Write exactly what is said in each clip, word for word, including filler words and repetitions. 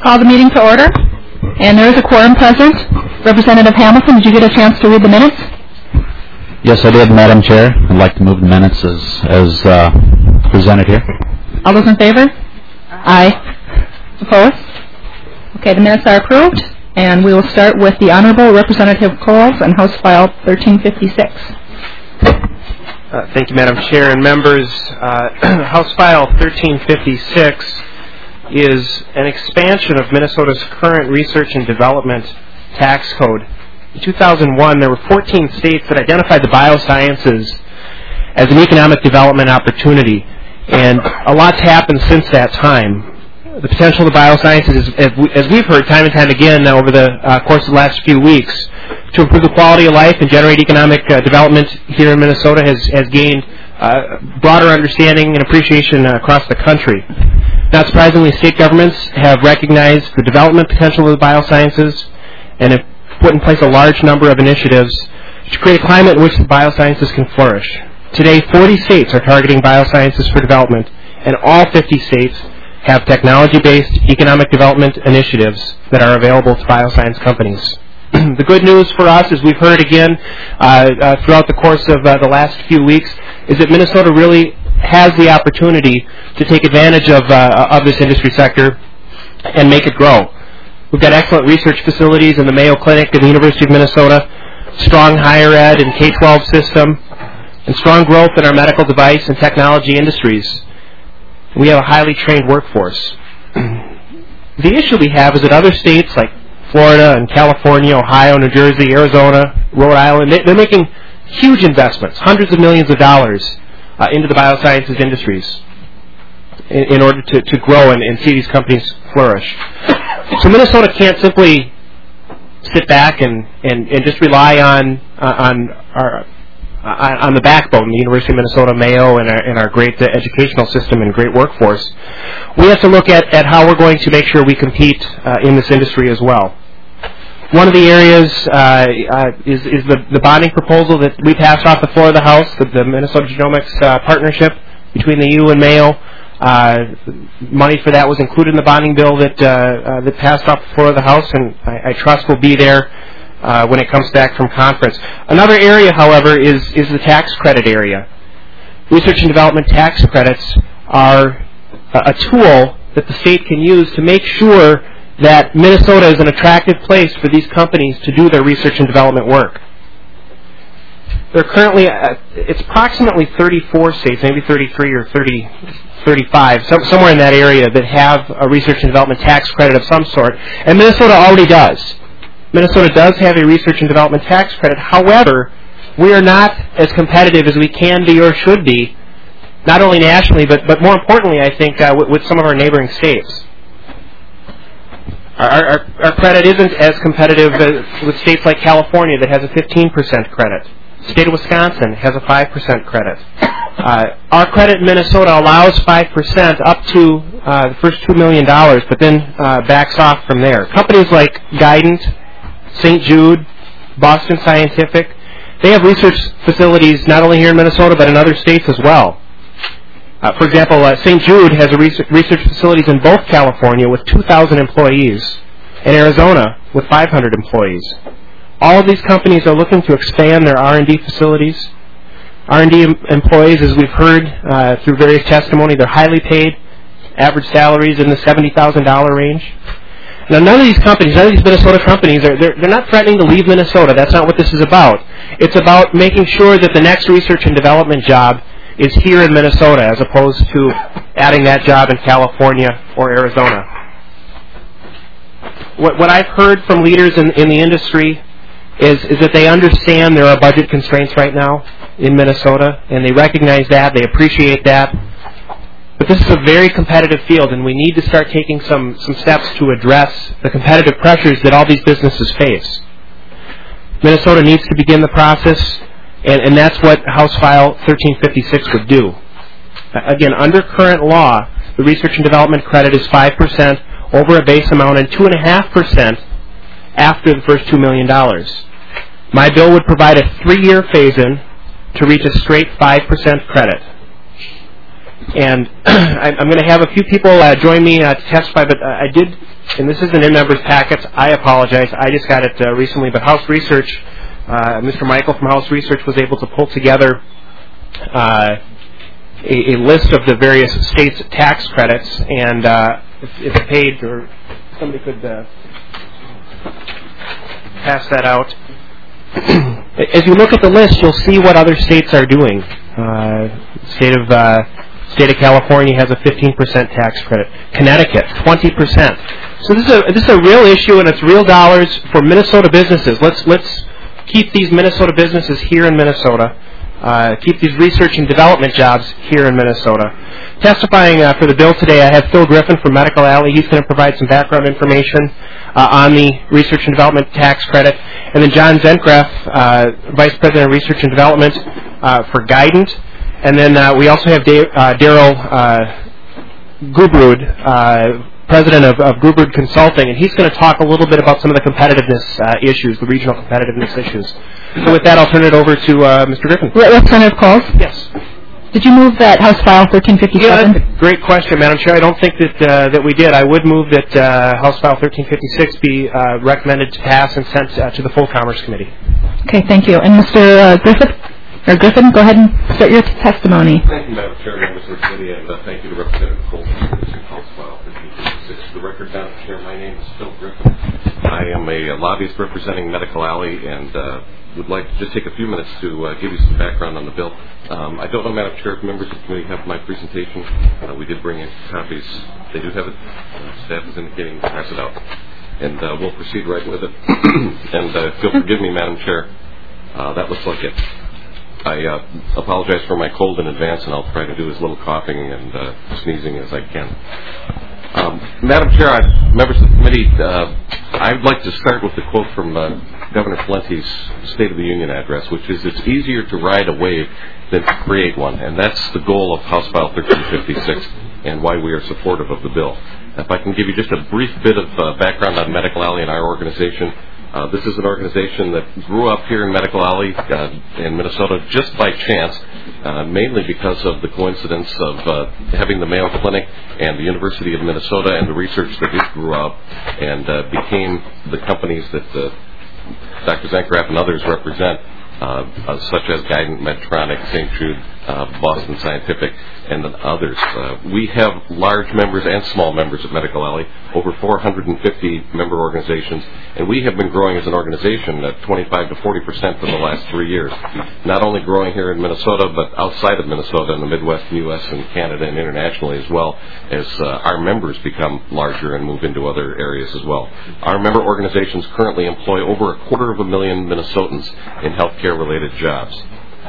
Call the meeting to order. And there is a quorum present. Representative Hamilton, did you get a chance to read the minutes? Yes, I did, Madam Chair. I'd like to move the minutes as, as uh, presented here. All those in favor? Aye. Opposed? Okay, the minutes are approved. And we will start with the Honorable Representative Coles and House File thirteen fifty-six. Uh, thank you, Madam Chair and members. Uh, House File thirteen fifty-six is an expansion of Minnesota's current research and development tax code. In two thousand one, there were fourteen states that identified the biosciences as an economic development opportunity, and a lot's happened since that time. The potential of the biosciences, as we've heard time and time again over the uh, course of the last few weeks, to improve the quality of life and generate economic uh, development here in Minnesota has, has gained uh, broader understanding and appreciation uh, across the country. Not surprisingly, state governments have recognized the development potential of the biosciences and have put in place a large number of initiatives to create a climate in which the biosciences can flourish. Today, forty states are targeting biosciences for development, and all fifty states have technology-based economic development initiatives that are available to bioscience companies. The good news for us, as we've heard again uh, uh, throughout the course of uh, the last few weeks, is that Minnesota really has the opportunity to take advantage of, uh, of this industry sector and make it grow. We've got excellent research facilities in the Mayo Clinic and the University of Minnesota, strong higher ed and K twelve system, and strong growth in our medical device and technology industries. We have a highly trained workforce. The issue we have is that other states like Florida and California, Ohio, New Jersey, Arizona, Rhode Island, they're making huge investments, hundreds of millions of dollars uh, into the biosciences industries in, in order to, to grow and, and see these companies flourish. So Minnesota can't simply sit back and, and, and just rely on uh, on our Uh, on the backbone, the University of Minnesota, Mayo, and our, and our great uh, educational system and great workforce. We have to look at, at how we're going to make sure we compete uh, in this industry as well. One of the areas uh, uh, is, is the, the bonding proposal that we passed off the floor of the House, the, the Minnesota Genomics uh, partnership between the U and Mayo. Uh, money for that was included in the bonding bill that, uh, uh, that passed off the floor of the House, and I, I trust will be there Uh, when it comes back from conference. Another area, however, is, is the tax credit area. Research and development tax credits are a, a tool that the state can use to make sure that Minnesota is an attractive place for these companies to do their research and development work. There are currently, uh, it's approximately thirty-four states, maybe thirty-three or thirty, thirty-five, some, somewhere in that area that have a research and development tax credit of some sort, and Minnesota already does. Minnesota does have a research and development tax credit. However, we are not as competitive as we can be or should be, not only nationally, but, but more importantly, I think, uh, with, with some of our neighboring states. Our, our, our credit isn't as competitive as with states like California that has a fifteen percent credit. The state of Wisconsin has a five percent credit. Uh, our credit in Minnesota allows five percent up to uh, the first two million dollars, but then uh, backs off from there. Companies like Guidant, Saint Jude, Boston Scientific, they have research facilities not only here in Minnesota but in other states as well. Uh, for example, uh, Saint Jude has a research, research facilities in both California with two thousand employees and Arizona with five hundred employees. All of these companies are looking to expand their R and D facilities. R and D em- employees, as we've heard uh, through various testimony, they're highly paid, average salaries in the seventy thousand dollars range. Now, none of these companies, none of these Minnesota companies, are, they're, they're not threatening to leave Minnesota. That's not what this is about. It's about making sure that the next research and development job is here in Minnesota as opposed to adding that job in California or Arizona. What, what I've heard from leaders in, in the industry is, is that they understand there are budget constraints right now in Minnesota, and they recognize that, they appreciate that. But this is a very competitive field, and we need to start taking some, some steps to address the competitive pressures that all these businesses face. Minnesota needs to begin the process, and, and that's what House File thirteen fifty-six would do. Again, under current law, the research and development credit is five percent over a base amount and two point five percent after the first two million dollars. My bill would provide a three-year phase-in to reach a straight five percent credit. And I'm going to have a few people uh, join me uh, to testify, but uh, I did and this isn't in members' packets. I apologize. I just got it uh, recently. But House Research, uh, Mister Michael from House Research was able to pull together uh, a, a list of the various states' tax credits. And uh, if, if a page or somebody could uh, pass that out. As you look at the list, you'll see what other states are doing. Uh, state of uh, State of California has a fifteen percent tax credit. Connecticut, twenty percent. So this is a this is a real issue, and it's real dollars for Minnesota businesses. Let's let's keep these Minnesota businesses here in Minnesota. Uh, keep these research and development jobs here in Minnesota. Testifying uh, for the bill today, I have Phil Griffin from Medical Alley. He's going to provide some background information uh, on the research and development tax credit, and then John Zenkgraf, uh, Vice President of Research and Development uh, for Guidant. And then uh, we also have da- uh, Daryl uh, Gubrud, uh, President of, of Gubrud Consulting, and he's going to talk a little bit about some of the competitiveness uh, issues, the regional competitiveness issues. So with that, I'll turn it over to uh, Mister Griffin. Representative Coles? Yes. Did you move that House File thirteen fifty-seven? Yeah, great question, Madam Chair. I don't think that uh, that we did. I would move that uh, House File thirteen fifty-six be uh, recommended to pass and sent uh, to the full Commerce Committee. Okay, thank you. And Mister Uh, Griffith? Or Griffin, go ahead and start your t- testimony. Thank you, Madam Chair, members of the committee, and uh, thank you to Representative Coles for introducing House File thirteen fifty-six. For the record, Madam Chair, my name is Phil Griffin. I am a lobbyist representing Medical Alley, and uh, would like to just take a few minutes to uh, give you some background on the bill. Um, I don't know, Madam Chair, if members of the committee have my presentation. Uh, we did bring in copies. They do have it. Uh, staff is indicating to pass it out. And uh, we'll proceed right with it. And uh, if you'll forgive me, Madam Chair, uh, that looks like it. I uh, apologize for my cold in advance, and I'll try to do as little coughing and uh, sneezing as I can. Um, Madam Chair, I, members of the committee, uh, I'd like to start with the quote from uh, Governor Pawlenty's State of the Union address, which is, "It's easier to ride a wave than to create one," and that's the goal of House File thirteen fifty-six and why we are supportive of the bill. If I can give you just a brief bit of uh, background on Medical Alley and our organization. Uh, this is an organization that grew up here in Medical Alley uh, in Minnesota just by chance, uh, mainly because of the coincidence of uh, having the Mayo Clinic and the University of Minnesota and the research that it grew up and uh, became the companies that uh, Doctor Zenkgraf and others represent, uh, uh, such as Guidant, Medtronic, Saint Jude, uh, Boston Scientific, and others. Uh, we have large members and small members of Medical Alley, over four hundred fifty member organizations, and we have been growing as an organization at twenty-five to forty percent for the last three years. Not only growing here in Minnesota, but outside of Minnesota in the Midwest, U S, and Canada, and internationally as well, as uh, our members become larger and move into other areas as well. Our member organizations currently employ over a quarter of a million Minnesotans in healthcare-related jobs.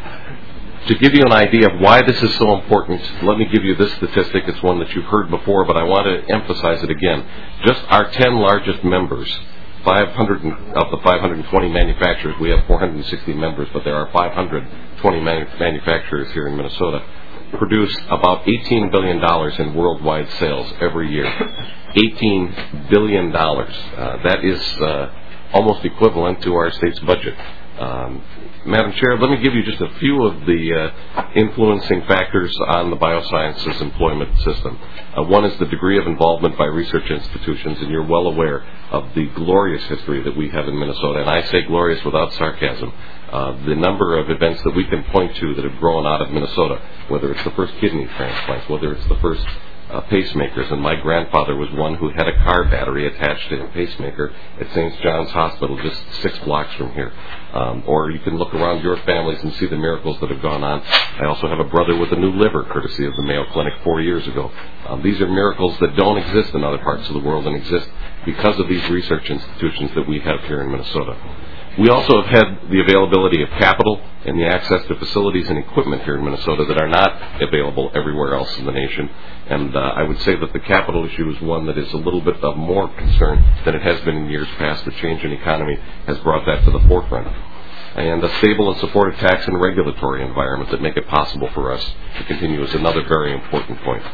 To give you an idea of why this is so important, let me give you this statistic. It's one that you've heard before, but I want to emphasize it again. Just our ten largest members, five hundred of the five hundred twenty manufacturers, we have four hundred sixty members, but there are five hundred twenty manu- manufacturers here in Minnesota, produce about eighteen billion dollars in worldwide sales every year. eighteen billion dollars. Uh, that is uh, almost equivalent to our state's budget. Um, Madam Chair, let me give you just a few of the uh, influencing factors on the biosciences employment system. Uh, one is the degree of involvement by research institutions, and you're well aware of the glorious history that we have in Minnesota, and I say glorious without sarcasm. Uh, the number of events that we can point to that have grown out of Minnesota, whether it's the first kidney transplants, whether it's the first Uh, pacemakers, and my grandfather was one who had a car battery attached to a pacemaker at Saint John's Hospital just six blocks from here. Um, or you can look around your families and see the miracles that have gone on. I also have a brother with a new liver, courtesy of the Mayo Clinic four years ago. Um, these are miracles that don't exist in other parts of the world and exist because of these research institutions that we have here in Minnesota. We also have had the availability of capital and the access to facilities and equipment here in Minnesota that are not available everywhere else in the nation. And uh, I would say that the capital issue is one that is a little bit of more concern than it has been in years past. The change in economy has brought that to the forefront. And a stable and supportive tax and regulatory environment that make it possible for us to continue is another very important point.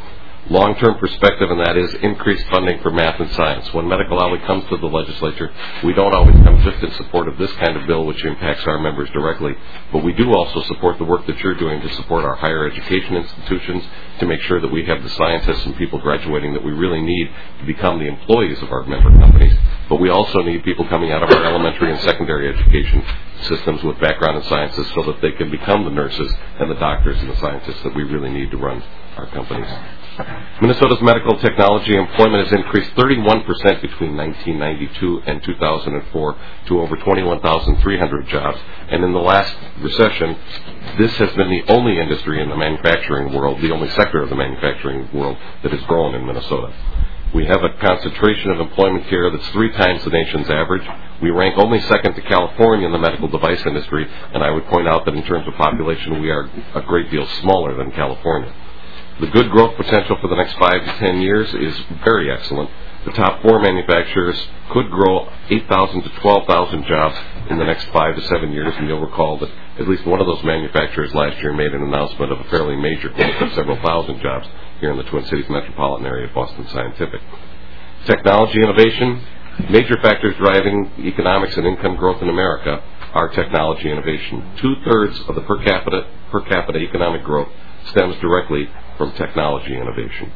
long-term perspective, and that is increased funding for math and science. When Medical Alley comes to the legislature, we don't always come just in support of this kind of bill, which impacts our members directly, but we do also support the work that you're doing to support our higher education institutions, to make sure that we have the scientists and people graduating that we really need to become the employees of our member companies. But we also need people coming out of our elementary and secondary education systems with background in sciences so that they can become the nurses and the doctors and the scientists that we really need to run our companies. Minnesota's medical technology employment has increased thirty-one percent between nineteen ninety-two and two thousand four to over twenty-one thousand three hundred jobs. And in the last recession, this has been the only industry in the manufacturing world, the only sector of the manufacturing world that has grown in Minnesota. We have a concentration of employment here that's three times the nation's average. We rank only second to California in the medical device industry, and I would point out that in terms of population, we are a great deal smaller than California. The good growth potential for the next five to ten years is very excellent. The top four manufacturers could grow eight thousand to twelve thousand jobs in the next five to seven years, and you'll recall that at least one of those manufacturers last year made an announcement of a fairly major growth of several thousand jobs here in the Twin Cities metropolitan area of Boston Scientific. Technology innovation, major factors driving economics and income growth in America are technology innovation. Two-thirds of the per capita, per capita economic growth stems directly from technology innovation.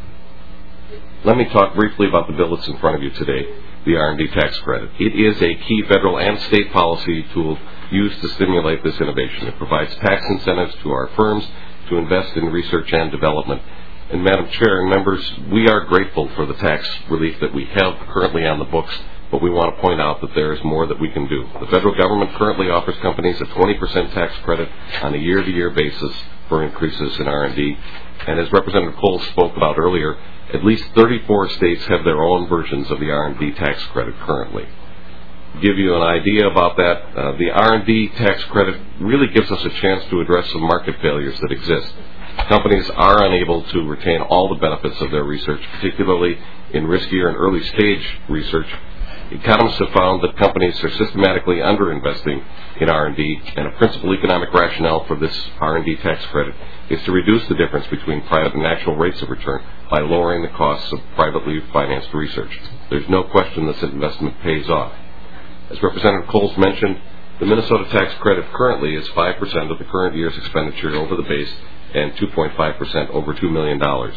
Let me talk briefly about the bill that's in front of you today, the R and D tax credit. It is a key federal and state policy tool used to stimulate this innovation. It provides tax incentives to our firms to invest in research and development. And Madam Chair and members, we are grateful for the tax relief that we have currently on the books, but we want to point out that there is more that we can do. The federal government currently offers companies a twenty percent tax credit on a year-to-year basis for increases in R and D. And as Representative Cole spoke about earlier, at least thirty-four states have their own versions of the R and D tax credit currently. To give you an idea about that, uh, the R and D tax credit really gives us a chance to address some market failures that exist. Companies are unable to retain all the benefits of their research, particularly in riskier and early-stage research. Economists have found that companies are systematically underinvesting in R and D, and a principal economic rationale for this R and D tax credit is to reduce the difference between private and actual rates of return by lowering the costs of privately financed research. There's no question this investment pays off. As Representative Coles mentioned, the Minnesota tax credit currently is five percent of the current year's expenditure over the base and two point five percent over two million dollars.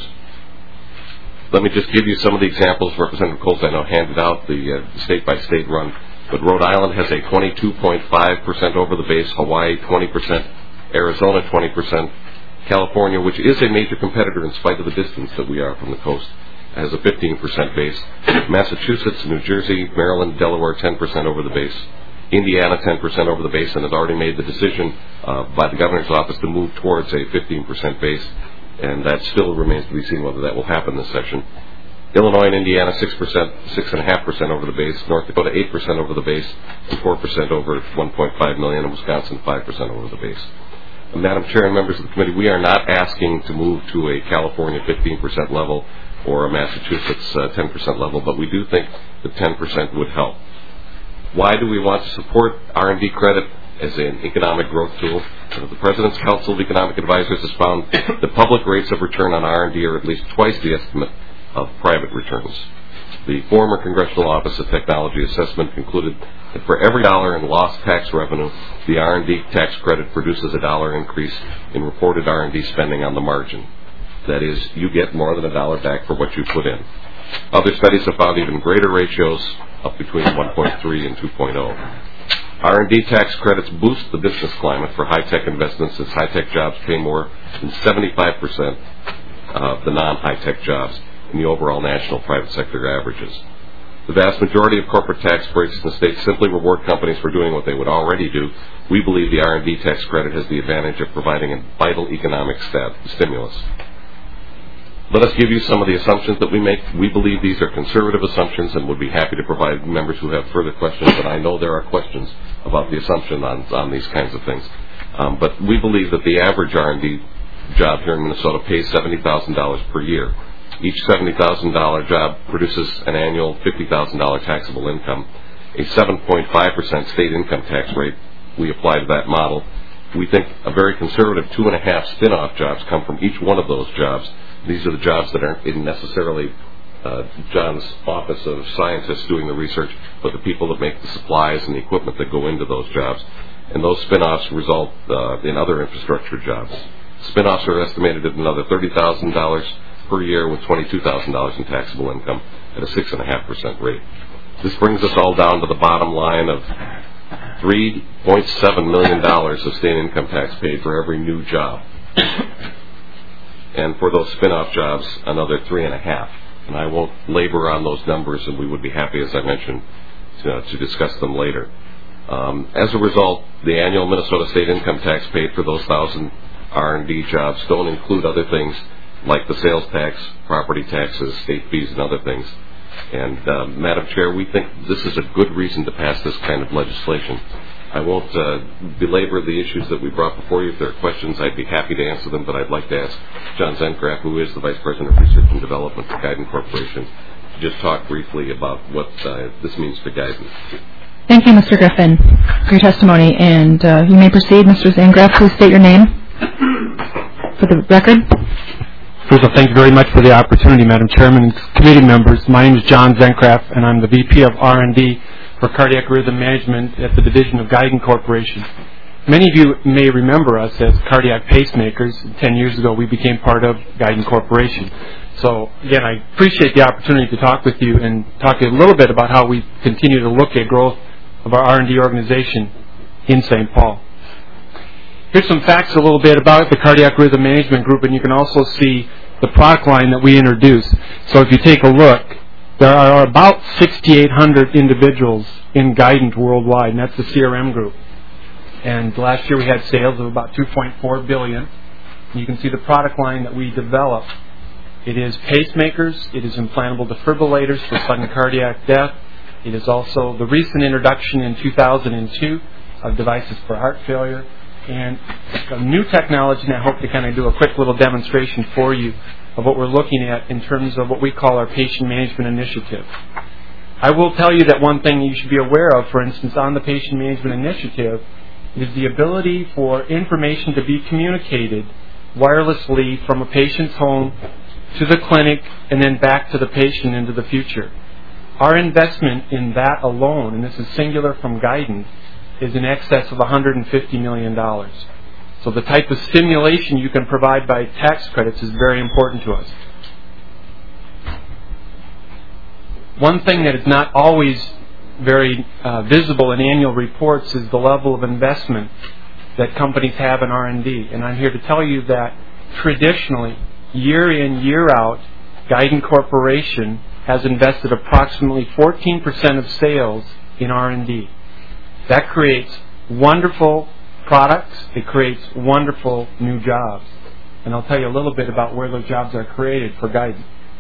Let me just give you some of the examples Representative Coles, I know, handed out, the uh, state-by-state run. But Rhode Island has a twenty-two point five percent over the base, Hawaii twenty percent, Arizona twenty percent, California, which is a major competitor in spite of the distance that we are from the coast, has a fifteen percent base. Massachusetts, New Jersey, Maryland, Delaware, ten percent over the base. Indiana, ten percent over the base, and has already made the decision uh, by the governor's office to move towards a fifteen percent base, and that still remains to be seen whether that will happen this session. Illinois and Indiana, six percent, six point five percent over the base. North Dakota, eight percent over the base, and four percent over one point five million, and Wisconsin, five percent over the base. And Madam Chair and members of the committee, we are not asking to move to a California fifteen percent level or a Massachusetts uh, ten percent level, but we do think that ten percent would help. Why do we want to support R and D credit as an economic growth tool? Uh, the President's Council of Economic Advisors has found that public rates of return on R and D are at least twice the estimate of private returns. The former Congressional Office of Technology Assessment concluded that for every dollar in lost tax revenue, the R and D tax credit produces a dollar increase in reported R and D spending on the margin. That is, you get more than a dollar back for what you put in. Other studies have found even greater ratios, up between one point three and two point oh. R and D tax credits boost the business climate for high-tech investments, as high-tech jobs pay more than seventy-five percent of the non-high-tech jobs in the overall national private sector averages. The vast majority of corporate tax breaks in the state simply reward companies for doing what they would already do. We believe the R and D tax credit has the advantage of providing a vital economic stat- stimulus. Let us give you some of the assumptions that we make. We believe these are conservative assumptions and would be happy to provide members who have further questions, but I know there are questions about the assumption on, on these kinds of things. Um, but we believe that the average R and D job here in Minnesota pays seventy thousand dollars per year. Each seventy thousand dollars job produces an annual fifty thousand dollars taxable income. A seven point five percent state income tax rate, we apply to that model. We think a very conservative two and a half spin-off jobs come from each one of those jobs. These are the jobs that aren't necessarily uh, John's office of scientists doing the research, but the people that make the supplies and the equipment that go into those jobs. And those spin-offs result uh, in other infrastructure jobs. Spin-offs are estimated at another thirty thousand dollars per year with twenty-two thousand dollars in taxable income at a six point five percent rate. This brings us all down to the bottom line of three point seven million dollars of state income tax paid for every new job. And for those spin-off jobs, another three and a half. And I won't labor on those numbers, and we would be happy, as I mentioned, to, to discuss them later. Um, as a result, the annual Minnesota state income tax paid for those thousand R and D jobs don't include other things like the sales tax, property taxes, state fees, and other things. And, uh, Madam Chair, we think this is a good reason to pass this kind of legislation. I won't uh, belabor the issues that we brought before you. If there are questions, I'd be happy to answer them, but I'd like to ask John Zenkraf, who is the Vice President of Research and Development for Guidant Corporation, to just talk briefly about what uh, this means for Guidant. Thank you, Mister Griffin, for your testimony. And uh, you may proceed, Mister Zenkraf. Please state your name for the record. First of all, thank you very much for the opportunity, Madam Chairman and committee members. My name is John Zenkraf, and I'm the V P of R and D for Cardiac Rhythm Management at the division of Guidant Corporation. Many of you may remember us as cardiac pacemakers. Ten years ago, we became part of Guidant Corporation. So, again, I appreciate the opportunity to talk with you and talk to you a little bit about how we continue to look at growth of our R and D organization in Saint Paul. Here's some facts a little bit about the Cardiac Rhythm Management Group, and you can also see the product line that we introduce. So if you take a look, there are about sixty-eight hundred individuals in Guidant worldwide, and that's the C R M group. And last year we had sales of about two point four billion dollars. And you can see the product line that we developed. It is pacemakers, it is implantable defibrillators for sudden cardiac death. It is also the recent introduction in two thousand two of devices for heart failure. And a new technology, and I hope to kind of do a quick little demonstration for you of what we're looking at in terms of what we call our patient management initiative. I will tell you that one thing you should be aware of, for instance, on the patient management initiative, is the ability for information to be communicated wirelessly from a patient's home to the clinic and then back to the patient into the future. Our investment in that alone, and this is singular from Guidant, is in excess of one hundred fifty million dollars. So the type of stimulation you can provide by tax credits is very important to us. One thing that is not always very uh, visible in annual reports is the level of investment that companies have in R and D. And I'm here to tell you that traditionally, year in, year out, Guidant Corporation has invested approximately fourteen percent of sales in R and D. That creates wonderful products. It creates wonderful new jobs. And I'll tell you a little bit about where those jobs are created for Guidant.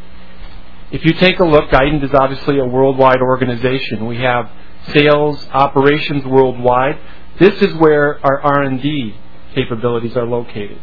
If you take a look, Guidant is obviously a worldwide organization. We have sales, operations worldwide. This is where our R and D capabilities are located.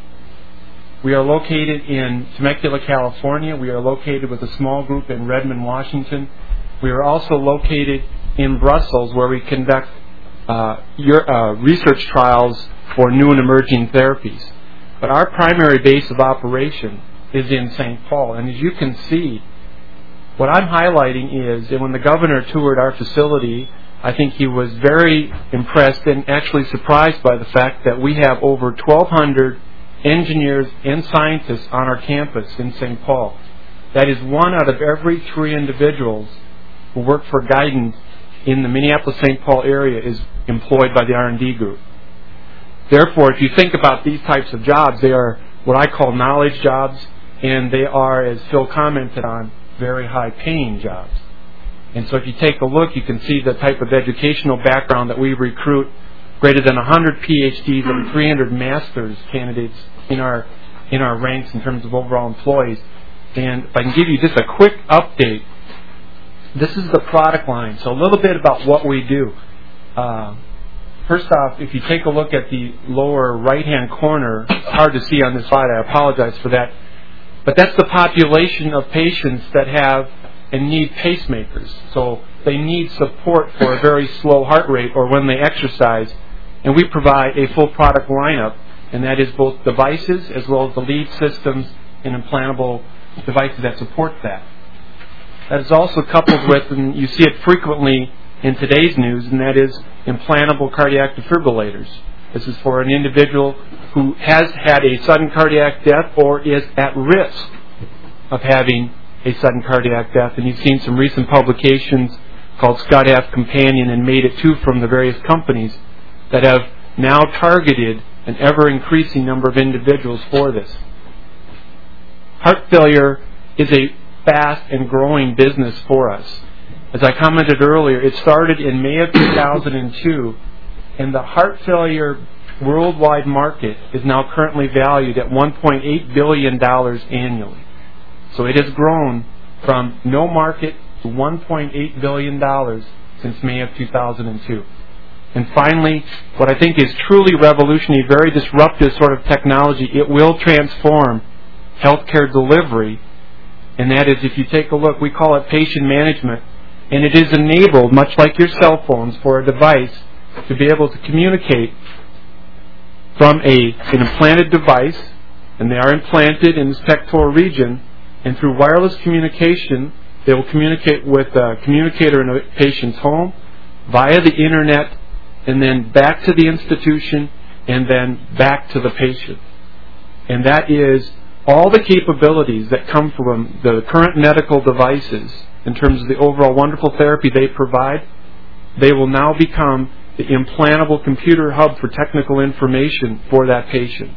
We are located in Temecula, California. We are located with a small group in Redmond, Washington. We are also located in Brussels, where we conduct uh, your, uh, research trials for new and emerging therapies. But our primary base of operation is in Saint Paul. And as you can see, what I'm highlighting is that when the governor toured our facility, I think he was very impressed and actually surprised by the fact that we have over twelve hundred engineers and scientists on our campus in Saint Paul. That is one out of every three individuals who work for Guidant in the Minneapolis-Saint Paul area is employed by the R and D group. Therefore, if you think about these types of jobs, they are what I call knowledge jobs, and they are, as Phil commented on, very high-paying jobs. And so if you take a look, you can see the type of educational background that we recruit, greater than one hundred P H Ds and three hundred master's candidates in our in our ranks in terms of overall employees. And if I can give you just a quick update, this is the product line. So a little bit about what we do. Uh, first off, if you take a look at the lower right-hand corner, it's hard to see on this slide, I apologize for that, but that's the population of patients that have and need pacemakers. So they need support for a very slow heart rate or when they exercise, and we provide a full product lineup, and that is both devices as well as the lead systems and implantable devices that support that. That is also coupled with, and you see it frequently in today's news, and that is implantable cardiac defibrillators. This is for an individual who has had a sudden cardiac death or is at risk of having a sudden cardiac death. And you've seen some recent publications called SCOT-A F Companion and Made It Too from the various companies that have now targeted an ever-increasing number of individuals for this. Heart failure is a fast and growing business for us. As I commented earlier, it started in May of two thousand two, and the heart failure worldwide market is now currently valued at one point eight billion dollars annually. So it has grown from no market to one point eight billion dollars since May of two thousand two. And finally, what I think is truly revolutionary, very disruptive sort of technology, it will transform healthcare delivery, and that is, if you take a look, we call it patient management, and it is enabled, much like your cell phones, for a device to be able to communicate from a, an implanted device, and they are implanted in this pectoral region, and through wireless communication, they will communicate with a communicator in a patient's home, via the internet, and then back to the institution, and then back to the patient. And that is all the capabilities that come from the current medical devices in terms of the overall wonderful therapy they provide. They will now become the implantable computer hub for technical information for that patient.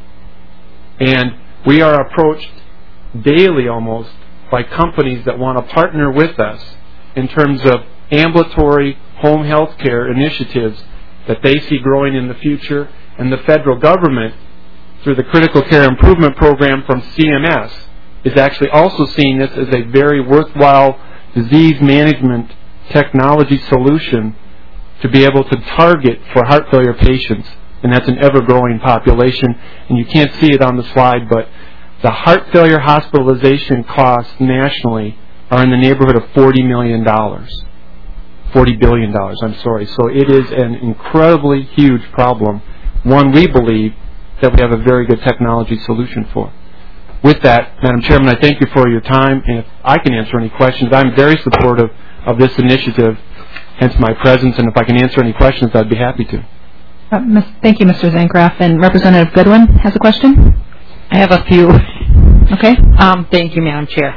And we are approached daily almost by companies that want to partner with us in terms of ambulatory home health care initiatives that they see growing in the future, and the federal government, through the Critical Care Improvement Program from C M S, is actually also seeing this as a very worthwhile disease management technology solution to be able to target for heart failure patients, and that's an ever-growing population. And you can't see it on the slide, but the heart failure hospitalization costs nationally are in the neighborhood of forty million dollars. forty billion dollars, I'm sorry. So it is an incredibly huge problem, one we believe that we have a very good technology solution for. With that, Madam Chairman, I thank you for your time, and if I can answer any questions, I'm very supportive of this initiative, hence my presence, and if I can answer any questions, I'd be happy to. Uh, miss, thank you, Mister Zancroft. And Representative Goodwin has a question? I have a few. Okay. Um, thank you, Madam Chair.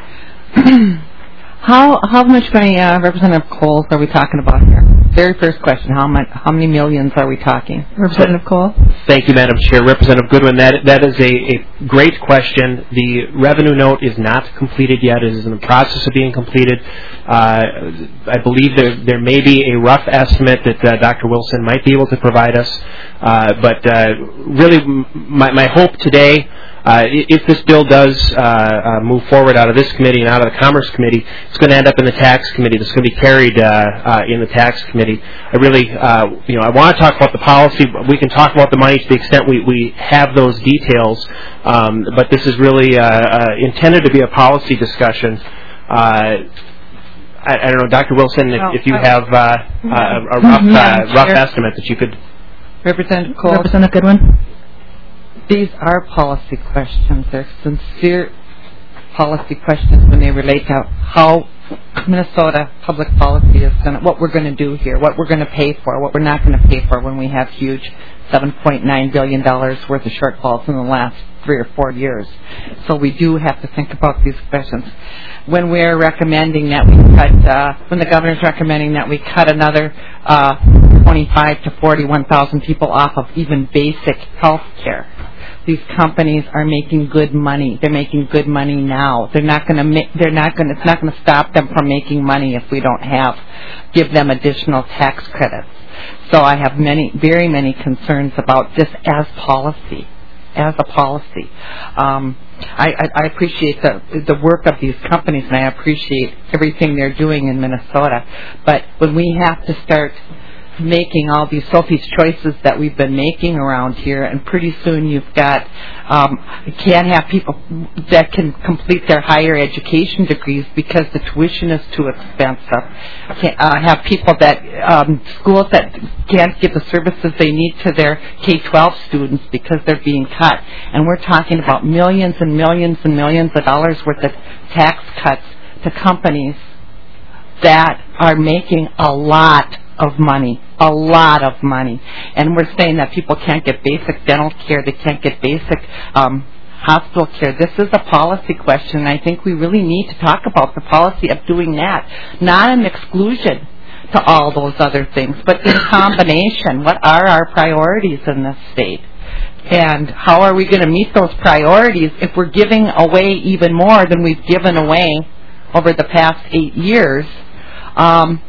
how how much money, uh, Representative Coles, are we talking about here? Very first question, how much, how many millions are we talking? Representative Cole? Thank you, Madam Chair. Representative Goodwin, that that is a, a great question. The revenue note is not completed yet. It is in the process of being completed. Uh, I believe there there may be a rough estimate that uh, Doctor Wilson might be able to provide us. Uh, but uh, really, my, my hope today, Uh, if this bill does uh, uh, move forward out of this committee and out of the Commerce Committee, it's going to end up in the Tax Committee. It's going to be carried uh, uh, in the Tax Committee. I really, uh, you know, I want to talk about the policy. We can talk about the money to the extent we, we have those details, um, but this is really uh, uh, intended to be a policy discussion. Uh, I, I don't know, Doctor Wilson, if, if you have uh, uh, a rough, uh, rough estimate that you could. Representative Cole. Representative Goodwin. These are policy questions. They're sincere policy questions when they relate to how Minnesota public policy is going to, what we're going to do here, what we're going to pay for, what we're not going to pay for when we have huge seven point nine billion dollars worth of shortfalls in the last three or four years. So we do have to think about these questions. When we're recommending that we cut, uh, when the governor's recommending that we cut another uh, twenty-five to forty-one thousand people off of even basic health care, these companies are making good money. They're making good money now. They're not going to make. They're not going. It's not going to stop them from making money if we don't have give them additional tax credits. So I have many, very many concerns about this as policy, as a policy. Um, I, I, I appreciate the the work of these companies, and I appreciate everything they're doing in Minnesota. But when we have to start making all these Sophie's choices that we've been making around here, and pretty soon you've got um, you can't have people that can complete their higher education degrees because the tuition is too expensive. Can't, uh, have people that um, schools that can't give the services they need to their K twelve students because they're being cut, and we're talking about millions and millions and millions of dollars worth of tax cuts to companies that are making a lot of money, a lot of money. And we're saying that people can't get basic dental care, they can't get basic um, hospital care. This is a policy question, and I think we really need to talk about the policy of doing that, not an exclusion to all those other things, but in combination. What are our priorities in this state? And how are we going to meet those priorities if we're giving away even more than we've given away over the past eight years um,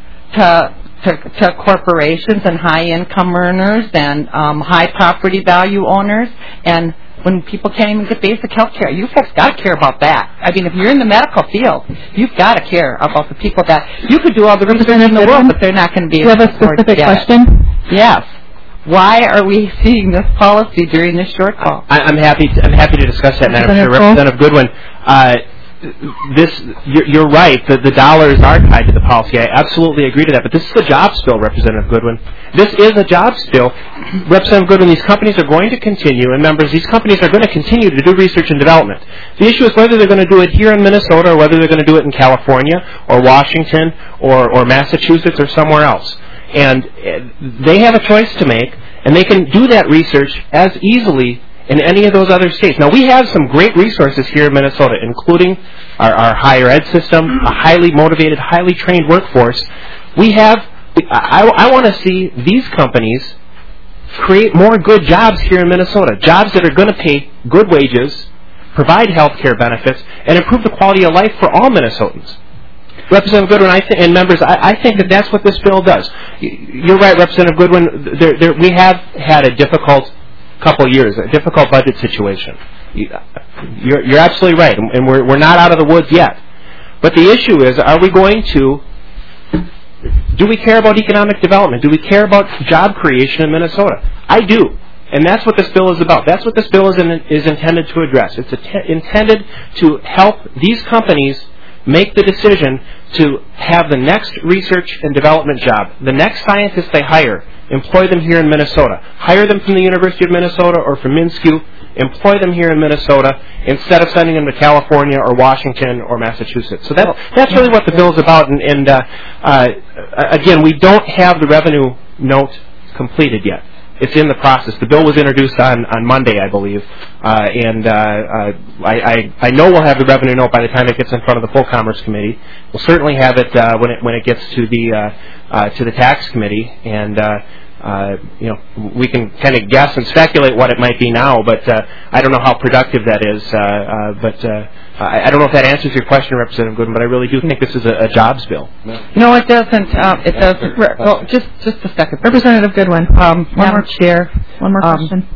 to To, to corporations and high-income earners and um, high property value owners, and when people can't even get basic health care? You folks got to care about that. I mean, if you're in the medical field, you've got to care about the people that you could do all the research in the world, but they're not going to be able to afford to get it. Do you have a specific question? Yes. Why are we seeing this policy during this shortfall? I, I'm happy. To, I'm happy to discuss that, Madam Chair. Representative Goodwin. Uh, This, you're, you're right. The, the dollars are tied to the policy. I absolutely agree to that. But this is a jobs bill, Representative Goodwin. This is a jobs bill, Representative Goodwin. These companies are going to continue, and members, these companies are going to continue to do research and development. The issue is whether they're going to do it here in Minnesota, or whether they're going to do it in California, or Washington, or, or Massachusetts, or somewhere else. And they have a choice to make, and they can do that research as easily in any of those other states. Now, we have some great resources here in Minnesota, including our, our higher ed system, a highly motivated, highly trained workforce. We have, I, I want to see these companies create more good jobs here in Minnesota, jobs that are going to pay good wages, provide health care benefits, and improve the quality of life for all Minnesotans. Representative Goodwin, I th- and members, I, I think that that's what this bill does. You're right, Representative Goodwin. There, there, we have had a difficult couple years, a difficult budget situation. You're, you're absolutely right, and we're, we're not out of the woods yet. But the issue is, are we going to, do we care about economic development? Do we care about job creation in Minnesota? I do. And that's what this bill is about. That's what this bill is, in, is intended to address. It's att- intended to help these companies make the decision to have the next research and development job, the next scientist they hire, employ them here in Minnesota. Hire them from the University of Minnesota or from MnSCU. Employ them here in Minnesota instead of sending them to California or Washington or Massachusetts. So that, that's really what the bill is about. And, and uh, uh, again, we don't have the revenue note completed yet. It's in the process. The bill was introduced on, on Monday, I believe, uh, and uh, uh, I, I, I know we'll have the revenue note by the time it gets in front of the full Commerce Committee. We'll certainly have it uh, when it when it gets to the uh, uh, to the Tax Committee, and uh, uh, you know we can kind of guess and speculate what it might be now, but uh, I don't know how productive that is. Uh, uh, but uh, I, I don't know if that answers your question, Representative Goodwin, but I really do think this is a, a jobs bill. No, it doesn't. Uh, it doesn't. Well, just just a second, Representative Goodwin. Um, one more chair. One more um, question.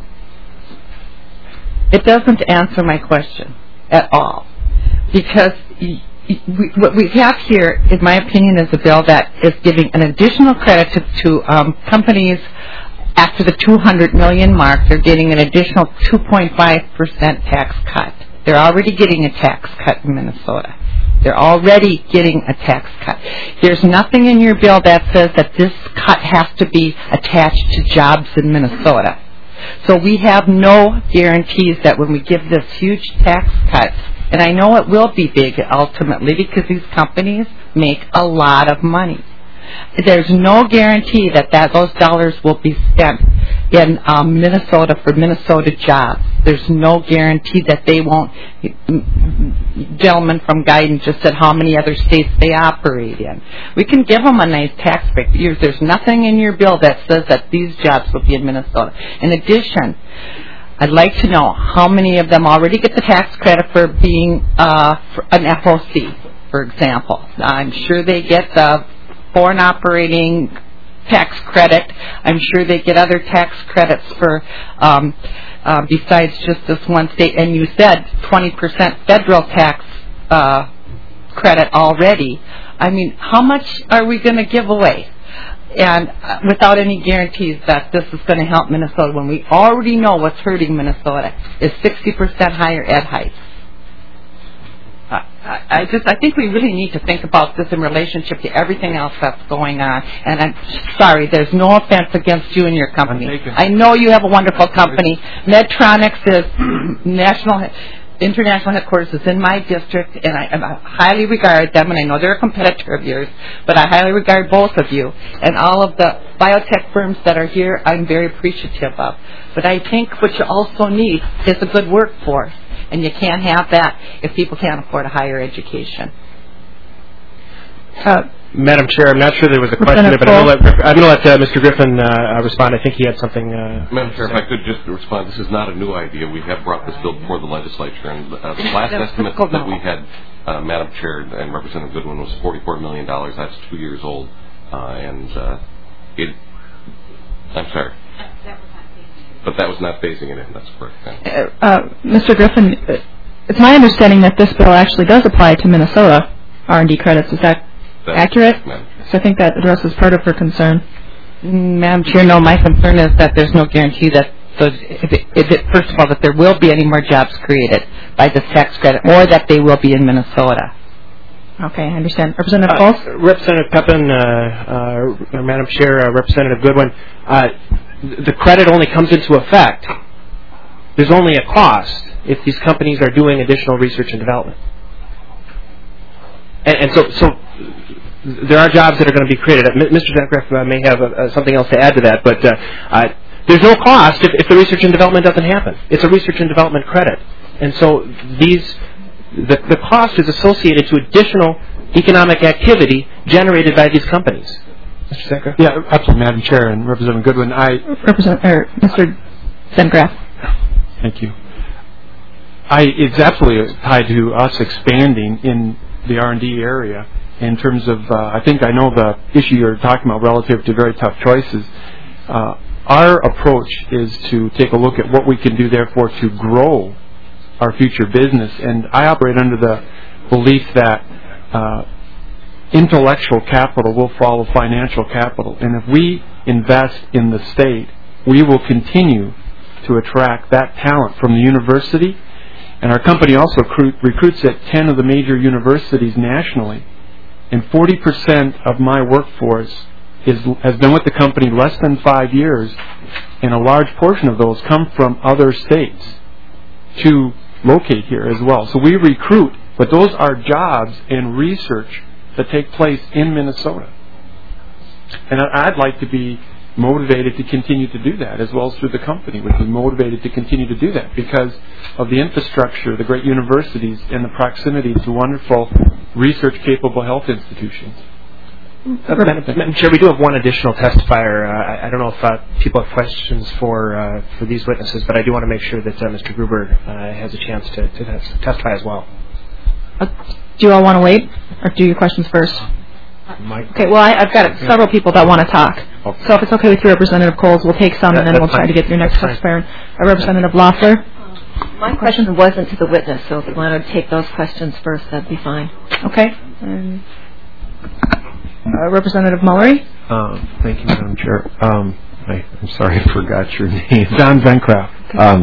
It doesn't answer my question at all, because y- y- we, what we have here, in my opinion, is a bill that is giving an additional credit to, to um, companies after the two hundred million mark. They're getting an additional two point five percent tax cut. They're already getting a tax cut in Minnesota. They're already getting a tax cut. There's nothing in your bill that says that this cut has to be attached to jobs in Minnesota. So we have no guarantees that when we give this huge tax cut, and I know it will be big ultimately because these companies make a lot of money. There's no guarantee that, that those dollars will be spent in um, Minnesota for Minnesota jobs. There's no guarantee that they won't. Gentleman from Guidance just said how many other states they operate in. We can give them a nice tax break. There's nothing in your bill that says that these jobs will be in Minnesota. In addition, I'd like to know how many of them already get the tax credit for being uh, for an F O C, for example. I'm sure they get the foreign operating tax credit. I'm sure they get other tax credits for um, uh, besides just this one state. And you said twenty percent federal tax uh, credit already. I mean, how much are we going to give away? and uh, without any guarantees that this is going to help Minnesota when we already know what's hurting Minnesota is sixty percent higher ed heights. Uh, I, I just, I think we really need to think about this in relationship to everything else that's going on. And I'm sorry, there's no offense against you and your company. I know you have a wonderful company. Medtronics is national, international headquarters is in my district, and I, and I highly regard them. And I know they're a competitor of yours, but I highly regard both of you and all of the biotech firms that are here. I'm very appreciative of. But I think what you also need is a good workforce. And you can't have that if people can't afford a higher education. Uh, Madam Chair, I'm not sure there was a question there, but I'm going to let, let uh, Mister Griffin uh, respond. I think he had something. Uh, Madam Chair, if I could just respond, this is not a new idea. We have brought this bill before the legislature, and uh, the last estimate that we had, uh, Madam Chair and Representative Goodwin, was forty-four million dollars. That's two years old, uh, and uh, it. I'm sorry. But that was not phasing it in. That's correct. Uh, uh, Mister Griffin, it's my understanding that this bill actually does apply to Minnesota R and D credits. Is that That's accurate? So I think that addresses part of her concern. Madam Chair, no, my concern is that there's no guarantee that, those, if it, if it, first of all, that there will be any more jobs created by this tax credit, or that they will be in Minnesota. Okay, I understand. Representative Falls? Uh, Representative Pepin, uh, uh, Madam Chair, uh, Representative Goodwin, uh, the credit only comes into effect. There's only a cost if these companies are doing additional research and development. And, and so, so there are jobs that are going to be created. Mister Zencraft uh, may have uh, something else to add to that, but uh, uh, there's no cost if, if the research and development doesn't happen. It's a research and development credit. And so these, the, the cost is associated to additional economic activity generated by these companies. Mister Zencraft? Yeah, absolutely, Madam Chair and Representative Goodwin. I Represent, or Mister Zencraft. Thank you. I, it's absolutely tied to us expanding in the R and D area in terms of, uh, I think I know the issue you're talking about relative to very tough choices. Uh, our approach is to take a look at what we can do, therefore, to grow our future business. And I operate under the belief that uh, intellectual capital will follow financial capital. And if we invest in the state, we will continue to attract that talent from the university. And our company also recruit, recruits at ten of the major universities nationally. And forty percent of my workforce is, has been with the company less than five years, and a large portion of those come from other states to locate here as well. So we recruit, but those are jobs and research that take place in Minnesota. And I'd like to be motivated to continue to do that, as well as through the company would be motivated to continue to do that because of the infrastructure, the great universities, and the proximity to wonderful research-capable health institutions. Uh, Madam, Madam Chair, we do have one additional testifier. Uh, I, I don't know if uh, people have questions for uh, for these witnesses, but I do want to make sure that uh, Mister Gruber uh, has a chance to, to testify as well. Uh, do you all want to wait, or do your questions first? Mike. Okay, well, I, I've got yeah. several people that want to talk. Okay. So if it's okay with you, Representative Coles, we'll take some, that, and then we'll try fine. to get your next testifier. Uh, Representative Loeffler? My question wasn't to the witness, so if you want to take those questions first, that'd be fine. Okay. Um, uh, Representative Mullery? Uh, thank you, Madam Chair. Um, I, I'm sorry, I forgot your name. John Zencraft. Okay. Um,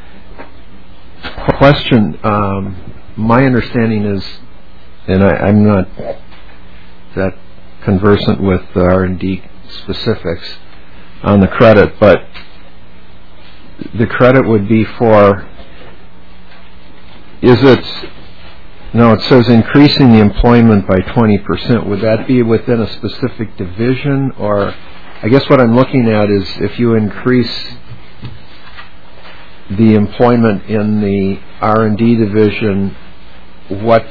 question. Um, my understanding is, and I, I'm not that conversant with the R and D specifics on the credit, but the credit would be for, is it, no, it says increasing the employment by twenty percent. Would that be within a specific division? Or I guess what I'm looking at is if you increase the employment in the R and D division, what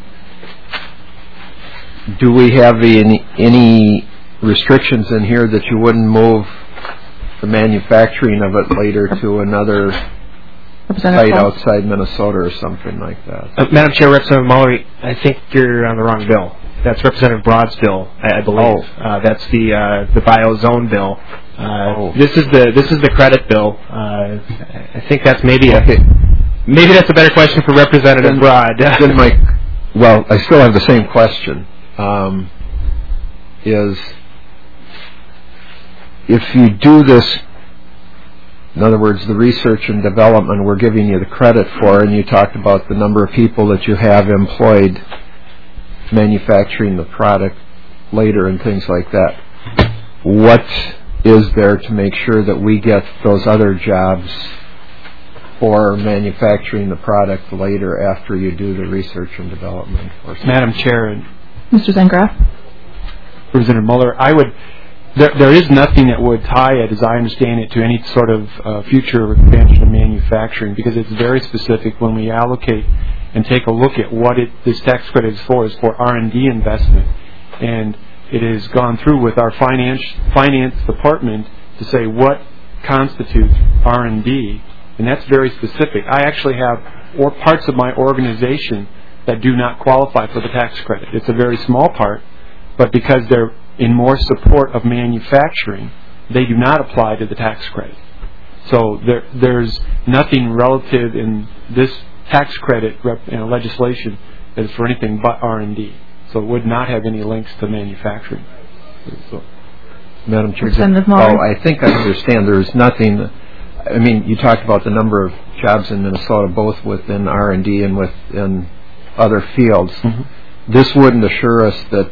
do we have any, any restrictions in here that you wouldn't move the manufacturing of it later to another site outside Minnesota or something like that? Uh, Madam Chair, Representative Mullery, I think you're on the wrong bill. That's Representative Broad's bill, I, I believe. Oh. Uh, that's the uh, the biozone bill. Uh, oh. This is the this is the credit bill. Uh, I think that's maybe a maybe that's a better question for Representative then, Broad. then my, well, I still have the same question. Um, is if you do this, in other words, the research and development we're giving you the credit for, and you talked about the number of people that you have employed manufacturing the product later and things like that, what is there to make sure that we get those other jobs for manufacturing the product later after you do the research and development? Madam Chair and Mister Zengraff? Representative Muller, I would. There, there is nothing that would tie it, as I understand it, to any sort of uh, future expansion of manufacturing, because it's very specific when we allocate and take a look at what it, this tax credit is for. Is for R and D investment, and it has gone through with our finance finance department to say what constitutes R and D, and that's very specific. I actually have or parts of my organization that do not qualify for the tax credit. It's a very small part, but because they're in more support of manufacturing, they do not apply to the tax credit. So there, there's nothing relative in this tax credit rep, you know, legislation that is for anything but R and D. So it would not have any links to manufacturing. So. Madam Chair, Representative oh, Muller? I think I understand. There's nothing. I mean, you talked about the number of jobs in Minnesota, both within R and D and within other fields. Mm-hmm. This wouldn't assure us that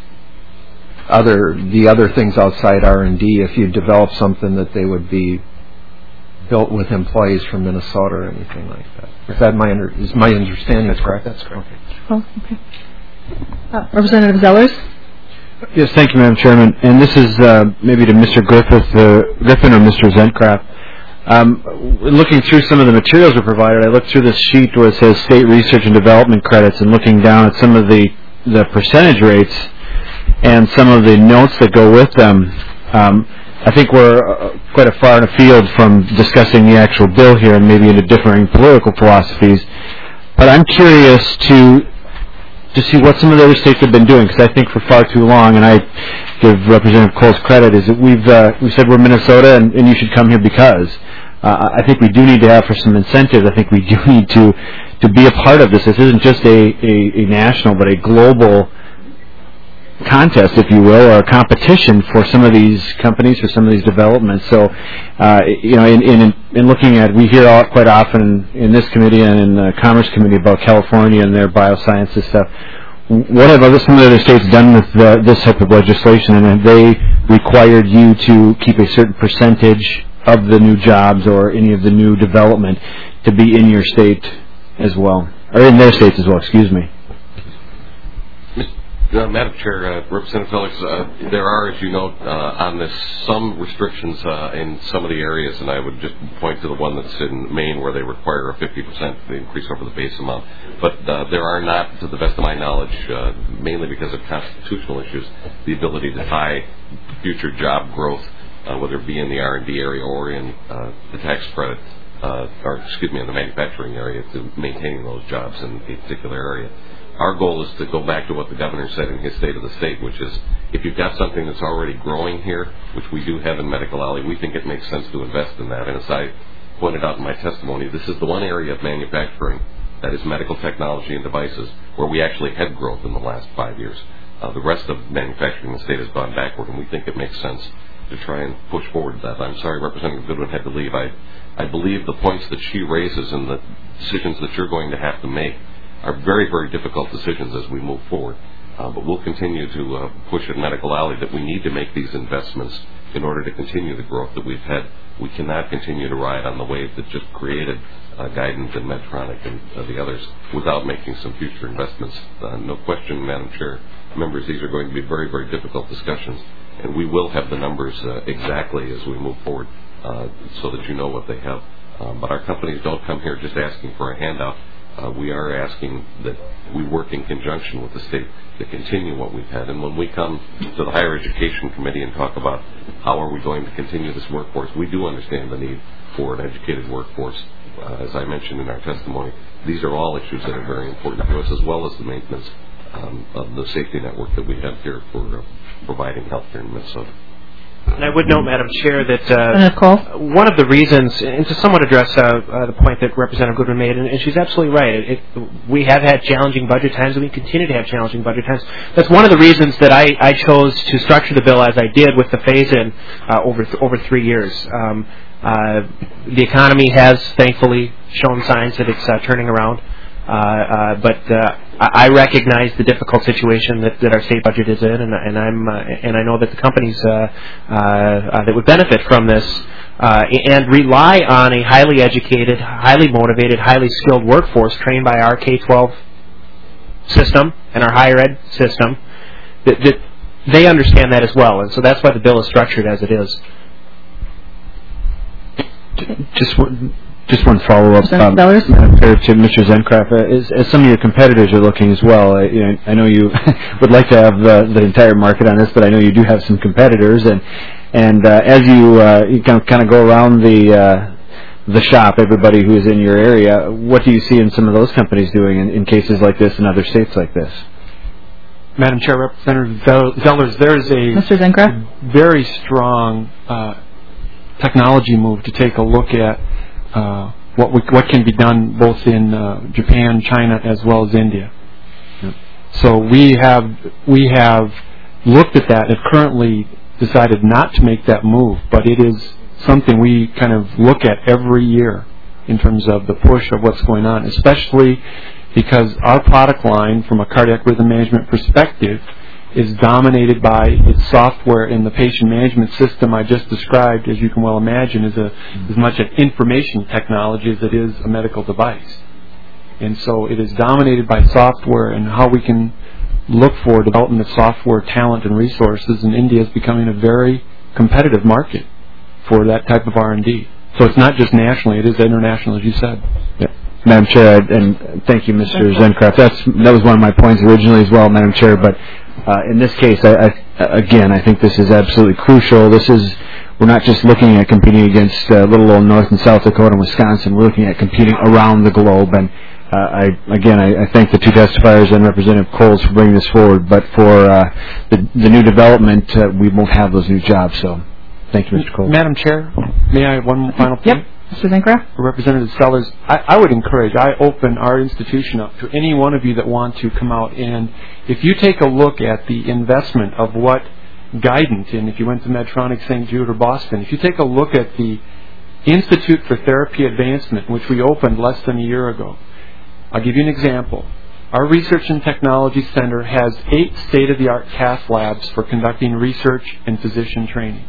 other the other things outside R and D, if you develop something, that they would be built with employees from Minnesota or anything like that. Is that my under, is my understanding That's correct? That's correct. Okay. Oh, okay. Uh, Representative Zellers? Yes, thank you, Madam Chairman. And this is uh, maybe to Mister Griffith, uh, Griffin or Mister Zencraft. Um, looking through some of the materials we provided, I looked through this sheet where it says state research and development credits, and looking down at some of the, the percentage rates and some of the notes that go with them. Um, I think we're uh, quite a far in a field from discussing the actual bill here and maybe into differing political philosophies. But I'm curious to to see what some of the other states have been doing, because I think for far too long, and I give Representative Coles credit, is that we've uh, we said we're Minnesota and, and you should come here because. Uh, I think we do need to have for some incentives. I think we do need to to be a part of this. This isn't just a, a, a national, but a global contest, if you will, or a competition for some of these companies, for some of these developments. So, uh, you know, in, in in looking at, we hear all, quite often in this committee and in the Commerce Committee about California and their biosciences stuff. What have other, some of the other states done with the, this type of legislation, and have they required you to keep a certain percentage of the new jobs or any of the new development to be in your state as well, or in their states as well, excuse me? Uh, Madam Chair, uh, Representative Phillips, uh, there are, as you note, uh, on this some restrictions uh, in some of the areas, and I would just point to the one that's in Maine where they require a fifty percent increase over the base amount. But uh, there are not, to the best of my knowledge, uh, mainly because of constitutional issues, the ability to tie future job growth, uh, whether it be in the R and D area or in uh, the tax credit, uh, or excuse me, in the manufacturing area, to maintaining those jobs in a particular area. Our goal is to go back to what the governor said in his State of the State, which is if you've got something that's already growing here, which we do have in Medical Alley, we think it makes sense to invest in that. And as I pointed out in my testimony, this is the one area of manufacturing, that is medical technology and devices, where we actually had growth in the last five years. Uh, the rest of manufacturing in the state has gone backward, and we think it makes sense to try and push forward that. I'm sorry Representative Goodwin had to leave. I, I believe the points that she raises and the decisions that you're going to have to make are very, very difficult decisions as we move forward. Uh, but we'll continue to uh, push at Medical Alley that we need to make these investments in order to continue the growth that we've had. We cannot continue to ride on the wave that just created uh, Guidant and Medtronic and uh, the others without making some future investments. Uh, no question, Madam Chair, members, these are going to be very, very difficult discussions, and we will have the numbers uh, exactly as we move forward uh, so that you know what they have. Um, but our companies don't come here just asking for a handout. Uh, we are asking that we work in conjunction with the state to continue what we've had. And when we come to the Higher Education Committee and talk about how are we going to continue this workforce, we do understand the need for an educated workforce. Uh, as I mentioned in our testimony, these are all issues that are very important to us, as well as the maintenance um, of the safety network that we have here for uh, providing health care in Minnesota. And I would note, Madam Chair, that Senator Cole? uh, one of the reasons, and to somewhat address uh, uh, the point that Representative Goodwin made, and, and she's absolutely right, it, it, we have had challenging budget times, and we continue to have challenging budget times. That's one of the reasons that I, I chose to structure the bill as I did with the phase-in uh, over th- over three years. Um, uh, the economy has, thankfully, shown signs that it's uh, turning around. Uh, uh, but uh, I recognize the difficult situation that, that our state budget is in, and, and I'm uh, and I know that the companies uh, uh, uh, that would benefit from this uh, and rely on a highly educated, highly motivated, highly skilled workforce trained by our K twelve system and our higher ed system, that, that they understand that as well, and so that's why the bill is structured as it is. Just one, just one follow-up um, Sellers? to Mister Zencraft. Uh, as, as some of your competitors are looking as well, I, you know, I know you would like to have the, the entire market on this, but I know you do have some competitors, and and uh, as you uh, you kind of, kind of go around the uh, the shop, everybody who is in your area, what do you see in some of those companies doing in, in cases like this in other states like this? Madam Chair, Representative Zellers, there is a Mister Zencraft? very strong uh, technology move to take a look at uh, what we, what can be done both in uh, Japan, China, as well as India. Yep. So we have we have looked at that and have currently decided not to make that move, but it is something we kind of look at every year in terms of the push of what's going on, especially because our product line, from a cardiac rhythm management perspective, is dominated by its software, and the patient management system I just described, as you can well imagine, is a, as much an information technology as it is a medical device. And so it is dominated by software, and how we can look for development of software talent and resources, and India is becoming a very competitive market for that type of R and D. So it's not just nationally, it is international, as you said. Yeah. Madam Chair, and thank you, Mister Zencraft. That's, that was one of my points originally as well, Madam Chair, but uh, in this case, I, I, again, I think this is absolutely crucial. This is, we're not just looking at competing against uh, little old North and South Dakota and Wisconsin, we're looking at competing around the globe, and uh, I, again, I, I thank the two testifiers and Representative Coles for bringing this forward, but for uh, the, the new development, uh, we won't have those new jobs, so thank you, Mister Coles. Madam Chair, may I have one final point? Yep. Mister Zencraft? Representative Sellers, I, I would encourage, I open our institution up to any one of you that want to come out, and if you take a look at the investment of what Guidant, and if you went to Medtronic, Saint Jude, or Boston, if you take a look at the Institute for Therapy Advancement, which we opened less than a year ago, I'll give you an example. Our Research and Technology Center has eight state-of-the-art cath labs for conducting research and physician training.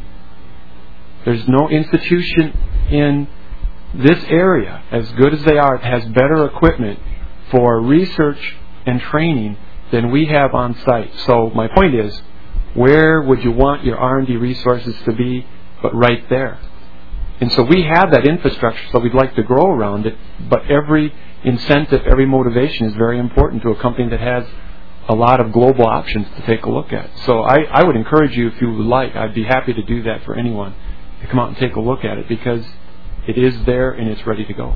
There's no institution in this area, as good as they are, has better equipment for research and training than we have on site. So my point is, where would you want your R and D resources to be but right there? And so we have that infrastructure, so we'd like to grow around it, but every incentive, every motivation is very important to a company that has a lot of global options to take a look at. So I, I would encourage you, if you would like, I'd be happy to do that for anyone, to come out and take a look at it, because it is there and it's ready to go.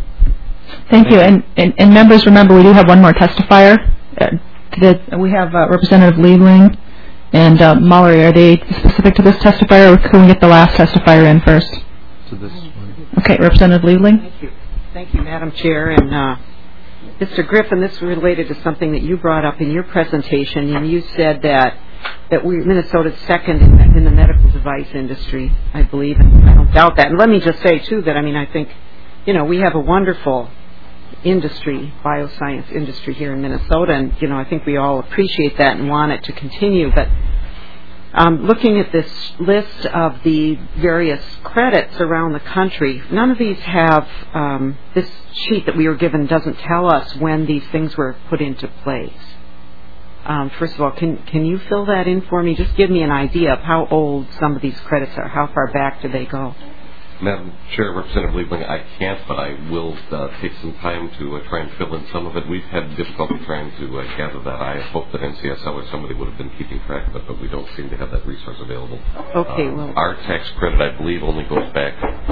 Thank, Thank you. you. And, and, and members, remember, we do have one more testifier. Uh, that we have uh, Representative Liebling and uh, Mallory. Are they specific to this testifier, or can we get the last testifier in first? To this one. Okay, Representative Liebling. Thank you. Thank you, Madam Chair. And uh, Mister Griffin, this is related to something that you brought up in your presentation, and you said that that we Minnesota's second in the, in the medical device industry, I believe, and I don't doubt that. And let me just say, too, that, I mean, I think, you know, we have a wonderful industry, bioscience industry here in Minnesota, and, you know, I think we all appreciate that and want it to continue. But um, looking at this list of the various credits around the country, none of these have, um, this sheet that we were given doesn't tell us when these things were put into place. Um, first of all, can can you fill that in for me? Just give me an idea of how old some of these credits are. How far back do they go? Madam Chair, Representative Liebling, I can't, but I will uh, take some time to uh, try and fill in some of it. We've had difficulty trying to uh, gather that. I hope that N C S L or somebody would have been keeping track of it, but we don't seem to have that resource available. Okay, uh, well... Our tax credit, I believe, only goes back...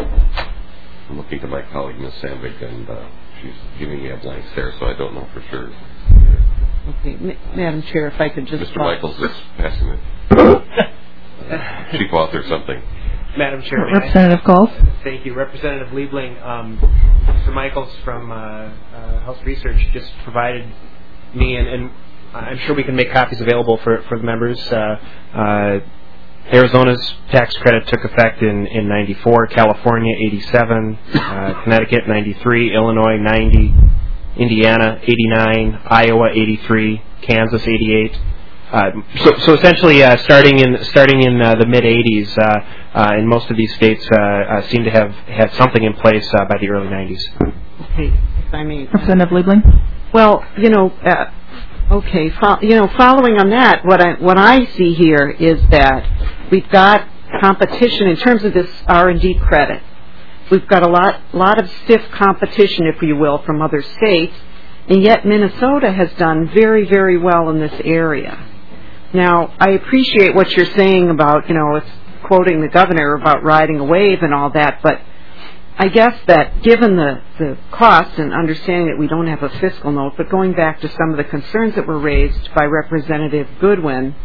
I'm looking to my colleague, Miz Sandvik, and uh, she's giving me a blank stare, so I don't know for sure. Okay, M- Madam Chair, if I could just... Mister Michaels is passing it. chief author something. Madam Chair. Representative Coles. Thank you. Representative Liebling, um, Mister Michaels from uh, uh, House Research just provided me, and, and I'm sure we can make copies available for, for the members. Uh, uh, Arizona's tax credit took effect in, in ninety-four, California eighty-seven, uh, Connecticut ninety-three, Illinois ninety, Indiana eighty-nine, Iowa eighty-three, Kansas eighty-eight. Uh, so, so essentially, uh, starting in starting in uh, the mid eighties, uh, uh, and most of these states uh, uh, seem to have had something in place uh, by the early nineties. Okay, if I may. Representative Liebling. Well, you know, uh, okay, fo- you know, following on that, what I what I see here is that we've got competition in terms of this R and D credit. We've got a lot lot of stiff competition, if you will, from other states, and yet Minnesota has done very, very well in this area. Now, I appreciate what you're saying about, you know, it's quoting the governor about riding a wave and all that, but I guess that given the, the cost and understanding that we don't have a fiscal note, but going back to some of the concerns that were raised by Representative Goodwin,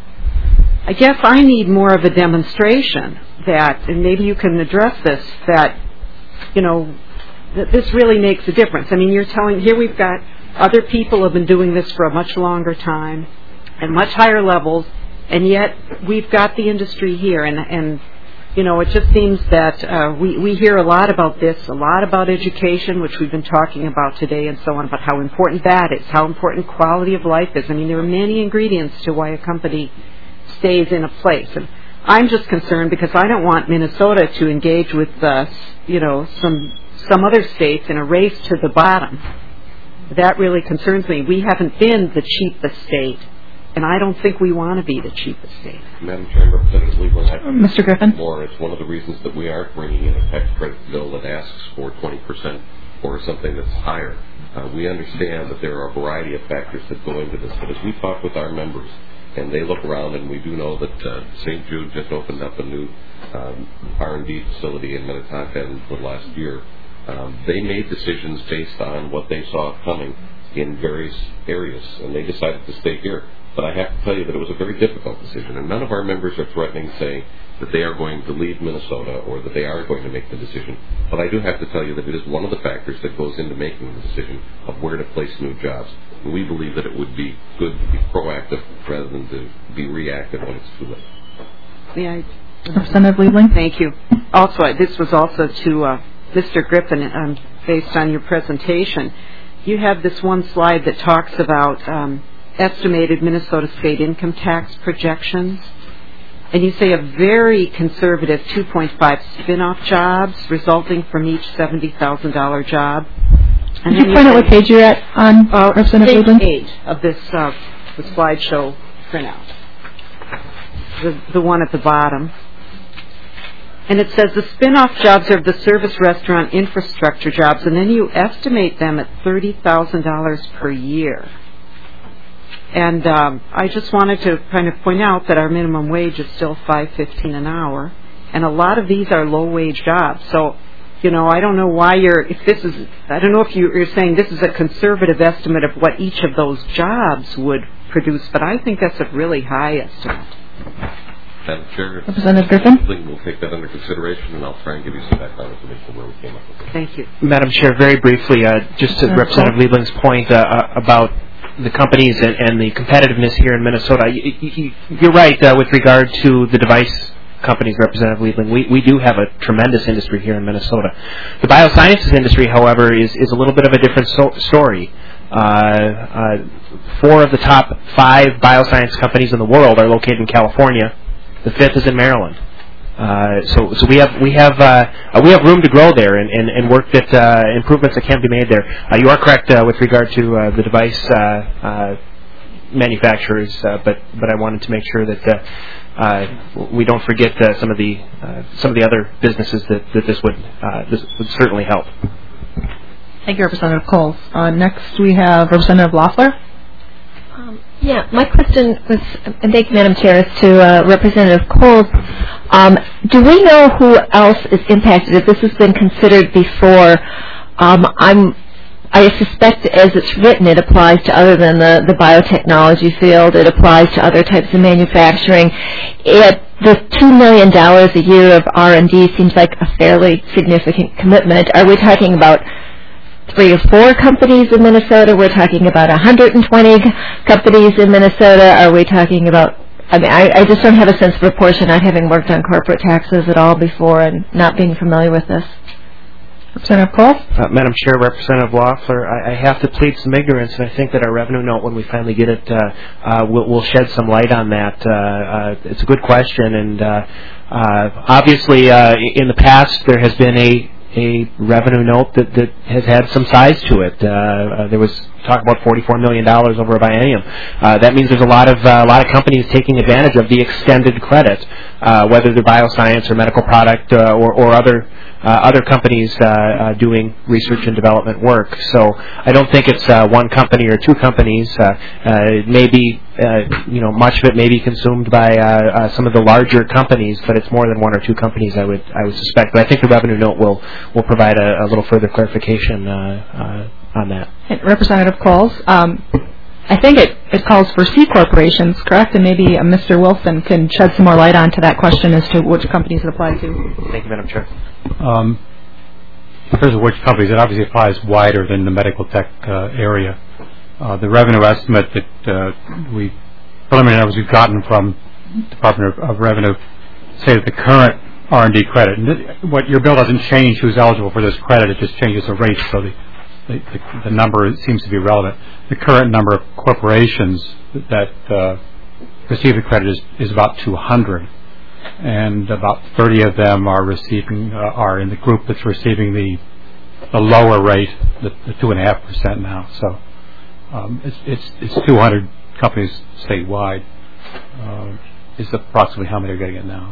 I guess I need more of a demonstration that, and maybe you can address this, that, you know, that this really makes a difference. I mean, you're telling, here we've got other people have been doing this for a much longer time and much higher levels, and yet we've got the industry here, and, and you know, it just seems that uh, we, we hear a lot about this, a lot about education, which we've been talking about today and so on, about how important that is, how important quality of life is. I mean, there are many ingredients to why a company stays in a place. And I'm just concerned because I don't want Minnesota to engage with, uh, you know, some some other states in a race to the bottom. That really concerns me. We haven't been the cheapest state, and I don't think we want to be the cheapest state. Madam Chair, Representative Liebling, Mister Griffin. More. It's one of the reasons that we are bringing in a tax credit bill that asks for twenty percent or something that's higher. Uh, we understand that there are a variety of factors that go into this, but as we talk with our members, and they look around, and we do know that uh, Saint Jude just opened up a new um, R and D facility in Minnetonka in the last year. Um, they made decisions based on what they saw coming in various areas, and they decided to stay here. But I have to tell you that it was a very difficult decision, and none of our members are threatening, saying that they are going to leave Minnesota or that they are going to make the decision. But I do have to tell you that it is one of the factors that goes into making the decision of where to place new jobs. And we believe that it would be good to be proactive rather than to be reactive when it's too late. Yeah, Representative Liebling. Thank you. Also, this was also to uh, Mister Griffin, um, based on your presentation. You have this one slide that talks about um, estimated Minnesota state income tax projections. And you say a very conservative two point five spin-off jobs resulting from each seventy thousand dollars job. And Could you point out what page you're at on uh, Representative Liebling? Page eight of this uh, the slideshow printout. The, the one at the bottom. And it says the spin-off jobs are the service restaurant infrastructure jobs, and then you estimate them at thirty thousand dollars per year. And um, I just wanted to kind of point out that our minimum wage is still five fifteen an hour, and a lot of these are low-wage jobs. So, you know, I don't know why you're, if this is, I don't know if you're saying this is a conservative estimate of what each of those jobs would produce, but I think that's a really high estimate. Madam Chair, Representative Griffin. We'll take that under consideration, and I'll try and give you some background information where we came up with it. Thank you. Madam Chair, very briefly, uh, just to Uh, Representative Liebling's point uh, uh, about the companies and, and the competitiveness here in Minnesota, you, you, you're right uh, with regard to the device companies, Representative Liebling. We, we do have a tremendous industry here in Minnesota. The biosciences industry, however, is, is a little bit of a different so- story. Uh, uh, four of the top five bioscience companies in the world are located in California. The fifth is in Maryland. Uh, so, so we have we have uh, uh, we have room to grow there, and, and, and work that uh, improvements that can be made there. Uh, you are correct uh, with regard to uh, the device uh, uh, manufacturers, uh, but but I wanted to make sure that uh, uh, we don't forget uh, some of the uh, some of the other businesses that, that this would uh, this would certainly help. Thank you, Representative Coles. Uh, next, we have Representative Loeffler. Um, yeah, my question was, and thank you, Madam Chair, is to uh, Representative Coles. Um, do we know who else is impacted? If this has been considered before, um, I'm I suspect as it's written, it applies to other than the, the biotechnology field. It applies to other types of manufacturing. It, the two million dollars a year of R and D seems like a fairly significant commitment. Are we talking about three or four companies in Minnesota? We're talking about one hundred twenty companies in Minnesota. Are we talking about, I mean, I, I just don't have a sense of proportion, not having worked on corporate taxes at all before and not being familiar with this. Representative Cole? Uh, Madam Chair, Representative Loeffler, I, I have to plead some ignorance, and I think that our revenue note, when we finally get it, uh, uh, will, will shed some light on that. Uh, uh, it's a good question, and uh, uh, obviously uh, in the past there has been a a revenue note that, that has had some size to it. Uh, uh, there was talk about forty-four million dollars over a biennium. Uh, that means there's a lot of uh, a lot of companies taking advantage of the extended credit, uh, whether they're bioscience or medical product uh, or, or other uh, other companies uh, uh, doing research and development work. So I don't think it's uh, one company or two companies. Uh, uh, it may be, uh, you know, much of it may be consumed by uh, uh, some of the larger companies, but it's more than one or two companies, I would I would suspect. But I think the revenue note will will provide a, a little further clarification uh, uh, on that. Representative Coles, um, I think it, it calls for C corporations, correct? And maybe uh, Mister Wilson can shed some more light onto that question as to which companies it applies to. Thank you, Madam Chair. Um, in terms of which companies, it obviously applies wider than the medical tech uh, area. Uh, the revenue estimate that uh, we, preliminary numbers we've gotten from Department of, of Revenue say that the current R and D credit, and th- what your bill doesn't change who's eligible for this credit, it just changes the rate, so the, the, the, the number seems to be relevant. The current number of corporations that uh, receive the credit is, is about two hundred. And about thirty of them are receiving uh, are in the group that's receiving the the lower rate, the, the two and a half percent now. So um, it's it's it's two hundred companies statewide. Uh, is approximately how many are getting it now.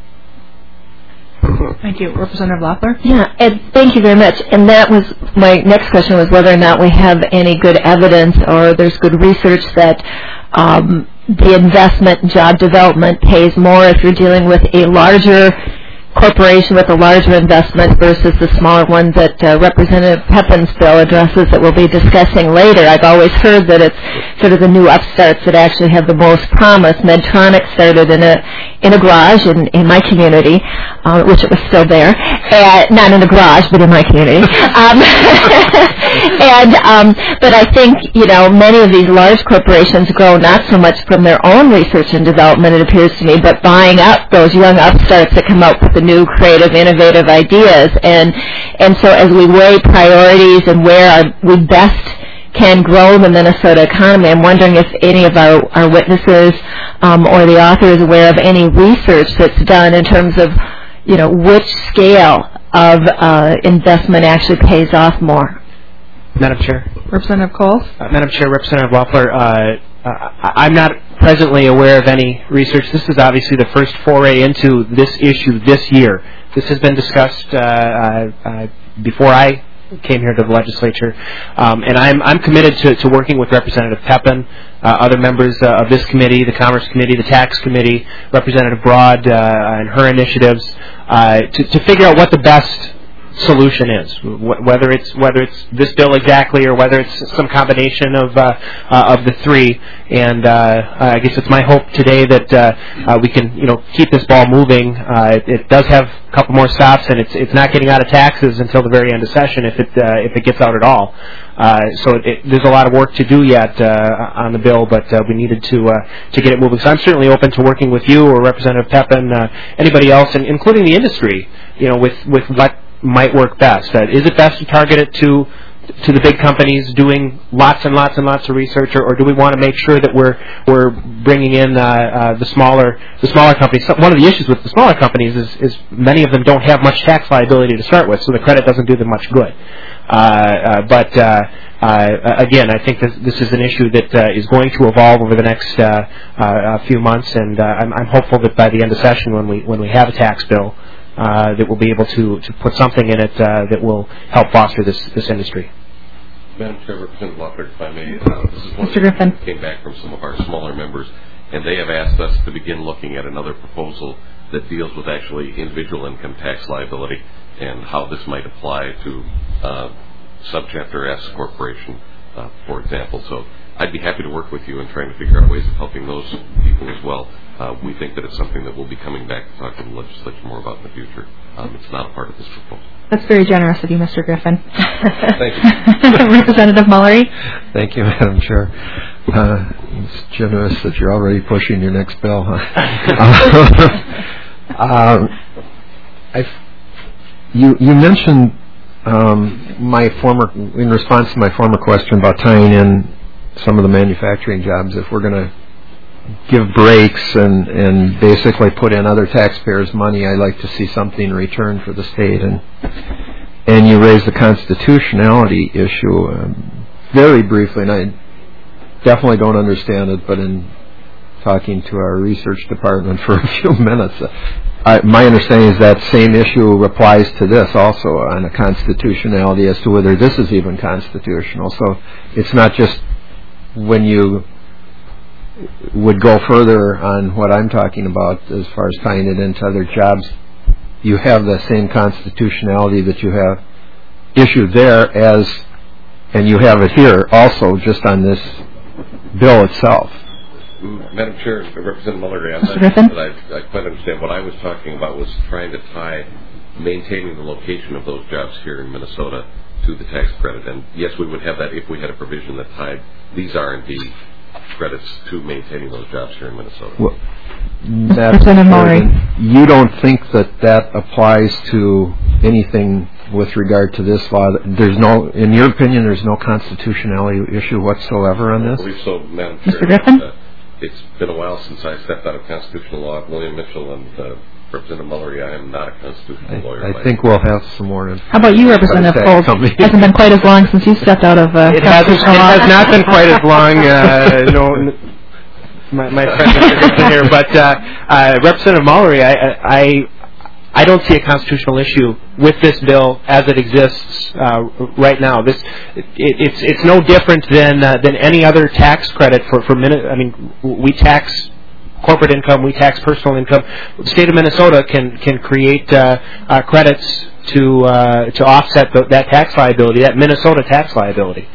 Thank you, Representative Loeffler. Yeah, and thank you very much. And that was my next question, was whether or not we have any good evidence or there's good research that um, the investment in job development pays more if you're dealing with a larger corporation with a larger investment versus the smaller one that uh, Representative Pepin's bill addresses that we'll be discussing later. I've always heard that it's sort of the new upstarts that actually have the most promise. Medtronic started in a in a garage in, in my community, uh, which it was still there, uh, not in a garage, but in my community. Um, and um, but I think you know many of these large corporations grow not so much from their own research and development, it appears to me, but buying up those young upstarts that come up with the new creative, innovative ideas. And and so as we weigh priorities and where our, we best can grow the Minnesota economy, I'm wondering if any of our, our witnesses um, or the author is aware of any research that's done in terms of, you know, which scale of uh, investment actually pays off more. Madam Chair. Representative Coles. Uh, Madam Chair, Representative Loeffler, uh, uh, I'm not presently aware of any research. This is obviously the first foray into this issue this year. This has been discussed uh, uh, uh, before I came here to the legislature, um, and I'm I'm committed to, to working with Representative Pepin, uh, other members uh, of this committee, the Commerce Committee, the Tax Committee, Representative Broad, uh, and her initiatives, uh, to, to figure out what the best solution is, whether it's whether it's this bill exactly or whether it's some combination of uh, uh, of the three. And uh, I guess it's my hope today that uh, uh, we can you know keep this ball moving. Uh, it, it does have a couple more stops, and it's it's not getting out of taxes until the very end of session if it uh, if it gets out at all. Uh, so it, it, there's a lot of work to do yet uh, on the bill, but uh, we needed to uh, to get it moving. So I'm certainly open to working with you or Representative Pepin, uh, anybody else, and including the industry. You know, with with what might work best. Uh, is it best to target it to to the big companies doing lots and lots and lots of research, or, or do we want to make sure that we're we're bringing in uh, uh, the smaller the smaller companies? So one of the issues with the smaller companies is, is many of them don't have much tax liability to start with, so the credit doesn't do them much good. Uh, uh, but uh, uh, again, I think this, this is an issue that uh, is going to evolve over the next uh, uh, few months, and uh, I'm, I'm hopeful that by the end of session, when we when we have a tax bill, Uh, that we'll be able to, to put something in it uh, that will help foster this, this industry. Madam Chair, Representative Loeffler, if I may, uh, this is one Mister Griffin. that came back from some of our smaller members, and they have asked us to begin looking at another proposal that deals with actually individual income tax liability and how this might apply to uh, Subchapter S corporation, uh, for example. So I'd be happy to work with you in trying to figure out ways of helping those people as well. Uh, we think that it's something that we'll be coming back to talk to the legislature more about in the future. Um, it's not a part of this proposal. That's very generous of you, Mister Griffin. Thank you. Representative Mullery. Thank you, Madam Chair. Uh, it's generous that you're already pushing your next bill, huh? um, I, you, you mentioned um, my former, in response to my former question about tying in some of the manufacturing jobs, if we're going to give breaks and, and basically put in other taxpayers' money, I'd like to see something in return for the state. And and you raised the constitutionality issue um, very briefly, and I definitely don't understand it, but in talking to our research department for a few minutes, uh, I, my understanding is that same issue applies to this also on a constitutionality as to whether this is even constitutional. So it's not just when you would go further on what I'm talking about as far as tying it into other jobs, you have the same constitutionality that you have issued there as, and you have it here also just on this bill itself. Madam Chair, Representative Mullery, I'm not Mister sure that I, I quite understand. What I was talking about was trying to tie maintaining the location of those jobs here in Minnesota to the tax credit. And yes, we would have that if we had a provision that tied these R and D credits to maintaining those jobs here in Minnesota. Well, Representative Mullery, you don't think that that applies to anything with regard to this law? There's no, in your opinion, there's no constitutionality issue whatsoever on this? I believe so, Madam Chair. Mister Griffin? Uh, it's been a while since I stepped out of constitutional law. William Mitchell and uh, Representative Mullery, I am not a constitutional I, lawyer. I think we'll have some more information. How about you, Representative Coles? It hasn't been quite as long since you stepped out of uh, it, has, it has not been quite as long. Uh, no, my, my friend Mister Griffin here, but uh, uh, Representative Mullery, I, I, I don't see a constitutional issue with this bill as it exists uh, right now. This, it, it's it's no different than uh, than any other tax credit for for minute. I mean, we tax corporate income, we tax personal income. The state of Minnesota can can create uh, uh, credits to uh, to offset the, that tax liability, that Minnesota tax liability.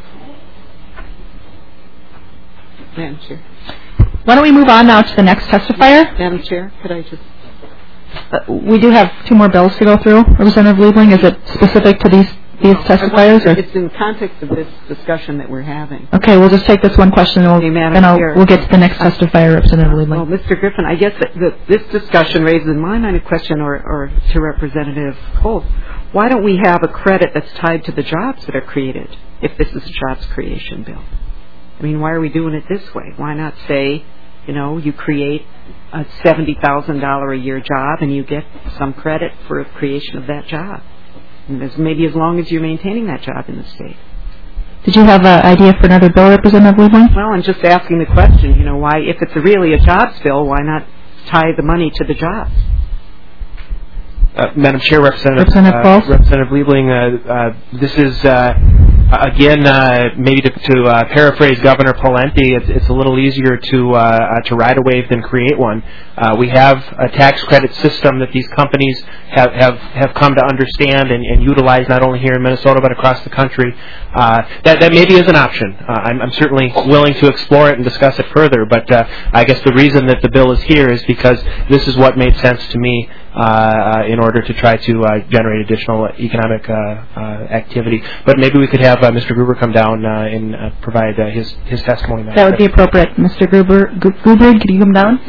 Madam Chair. Why don't we move on now to the next testifier? Madam Chair, could I just... Uh, we do have two more bills to go through. Representative Liebling, is it specific to these these testifiers? Or? It's in the context of this discussion that we're having. Okay, we'll just take this one question and we'll, Madam then I'll, Chair. we'll get to the next testifier, Representative Liebling. Well, Mister Griffin, I guess that, that this discussion raises in my mind a question, or, or to Representative Coles. Why don't we have a credit that's tied to the jobs that are created if this is a jobs creation bill? I mean, why are we doing it this way? Why not say, you know, you create a seventy thousand dollars a year job and you get some credit for the creation of that job? And as, maybe as long as you're maintaining that job in the state. Did you have an idea for another bill, Representative Liebling? Well, I'm just asking the question, you know, why, if it's a really a jobs bill, why not tie the money to the jobs? Uh, Madam Chair, Representative, Representative uh, Coles? Representative Liebling, uh, uh, this is, uh, again, uh, maybe to, to uh, paraphrase Governor Pawlenty, it's, it's a little easier to uh, uh, to ride a wave than create one. Uh, we have a tax credit system that these companies have, have, have come to understand and, and utilize not only here in Minnesota but across the country. Uh, that, that maybe is an option. Uh, I'm, I'm certainly willing to explore it and discuss it further, but uh, I guess the reason that the bill is here is because this is what made sense to me uh, in order to try to uh, generate additional economic uh, uh, activity. But maybe we could have uh, Mister Gruber come down uh, and uh, provide uh, his, his testimony. That would be appropriate. Mister Gruber, Gruber, could you come down?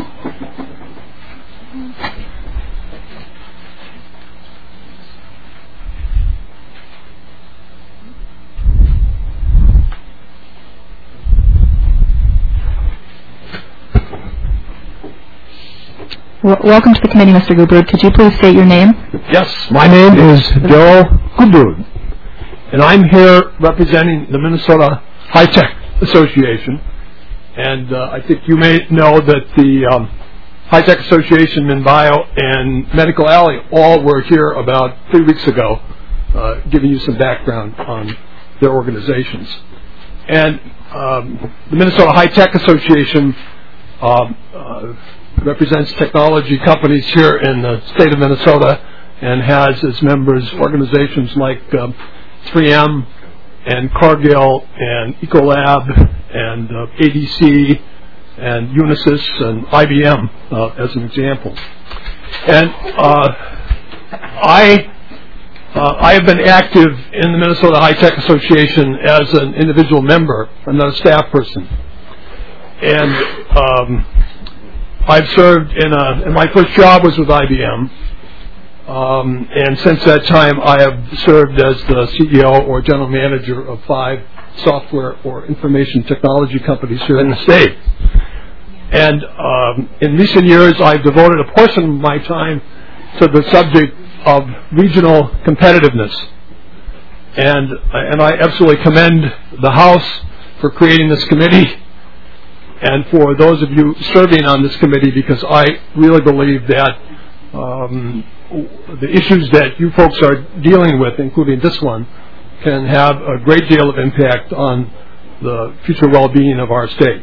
Welcome to the committee, Mister Gubrud. Could you please state your name? Yes, my name is Daryl Gubrud, and I'm here representing the Minnesota High Tech Association. And uh, I think you may know that the um, High Tech Association, MinBio, and Medical Alley all were here about three weeks ago, uh, giving you some background on their organizations. And um, the Minnesota High Tech Association um, uh, represents technology companies here in the state of Minnesota and has as members organizations like um, three M and Cargill and Ecolab and uh, A D C and Unisys and I B M uh, as an example. And uh, I uh, I have been active in the Minnesota High Tech Association as an individual member. I'm not a staff person. And um, I've served in a, and my first job was with I B M. Um, and since that time, I have served as the C E O or general manager of five software or information technology companies here in the state. And um, in recent years, I've devoted a portion of my time to the subject of regional competitiveness. And, and I absolutely commend the House for creating this committee and for those of you serving on this committee, because I really believe that um, the issues that you folks are dealing with, including this one, can have a great deal of impact on the future well-being of our state.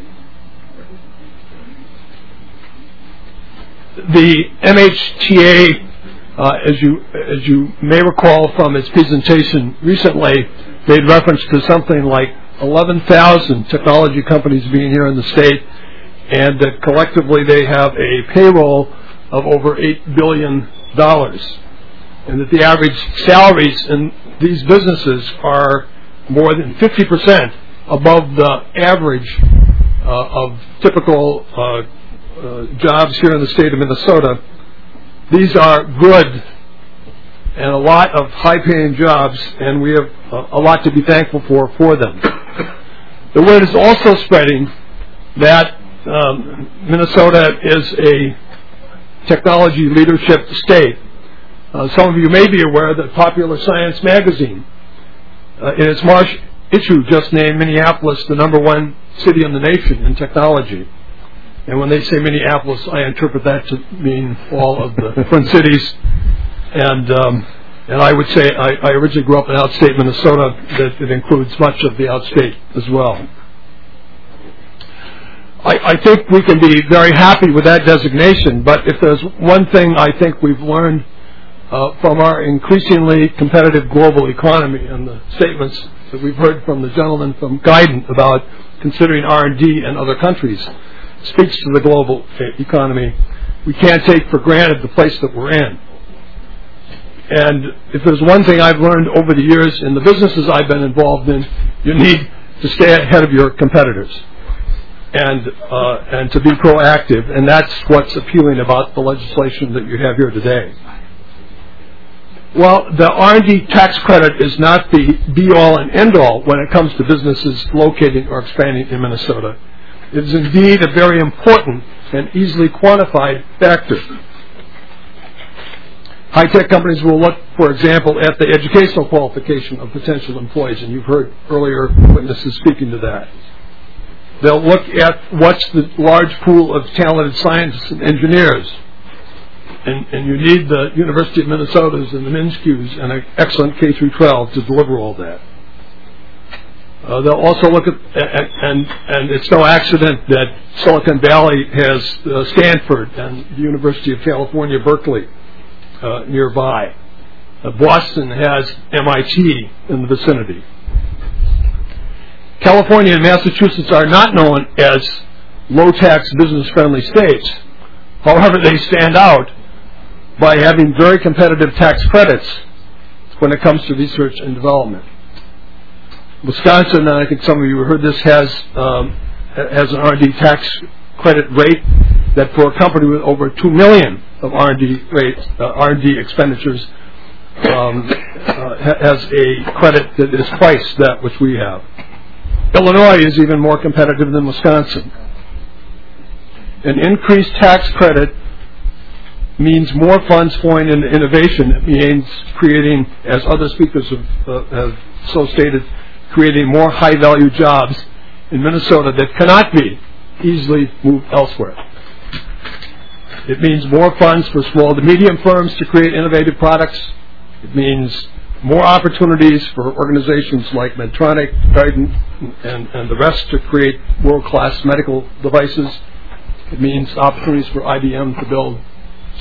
The M H T A, uh, as you as you may recall from its presentation recently, made reference to something like eleven thousand technology companies being here in the state, and that collectively they have a payroll of over eight billion dollars, and that the average salaries in these businesses are more than fifty percent above the average uh, of typical uh, uh, jobs here in the state of Minnesota. These are good and a lot of high-paying jobs, and we have a, a lot to be thankful for for them. The word is also spreading that um, Minnesota is a technology leadership state. Uh, some of you may be aware that Popular Science magazine, uh, in its March issue, just named Minneapolis the number one city in the nation in technology. And when they say Minneapolis, I interpret that to mean all of the Twin Cities. And um, and I would say I, I originally grew up in outstate Minnesota, that it includes much of the outstate as well. I, I think we can be very happy with that designation, but if there's one thing I think we've learned uh, from our increasingly competitive global economy and the statements that we've heard from the gentleman from Guidant about considering R and D in other countries speaks to the global economy. We can't take for granted the place that we're in. And if there's one thing I've learned over the years in the businesses I've been involved in, you need to stay ahead of your competitors and uh, and to be proactive, and that's what's appealing about the legislation that you have here today. Well, the R and D tax credit is not the be-all and end-all when it comes to businesses locating or expanding in Minnesota. It is indeed a very important and easily quantified factor. High-tech companies will look, for example, at the educational qualification of potential employees, and you've heard earlier witnesses speaking to that. They'll look at what's the large pool of talented scientists and engineers, and, and you need the University of Minnesota's and the MnSCUs and an excellent K through twelve to deliver all that. Uh, they'll also look at, and, and, and it's no accident that Silicon Valley has uh, Stanford and the University of California, Berkeley, uh, nearby. Uh, Boston has M I T in the vicinity. California and Massachusetts are not known as low-tax, business-friendly states. However, they stand out by having very competitive tax credits when it comes to research and development. Wisconsin, and I think some of you heard this, has um, has an R and D tax credit rate that for a company with over two million of R and D rates, uh, R and D expenditures, um, uh, has a credit that is twice that which we have. Illinois is even more competitive than Wisconsin. An increased tax credit means more funds flowing into innovation. It means creating, as other speakers have, uh, have so stated, creating more high-value jobs in Minnesota that cannot be easily moved elsewhere. It means more funds for small to medium firms to create innovative products. It means more opportunities for organizations like Medtronic, Guidant, and, and the rest to create world-class medical devices. It means opportunities for I B M to build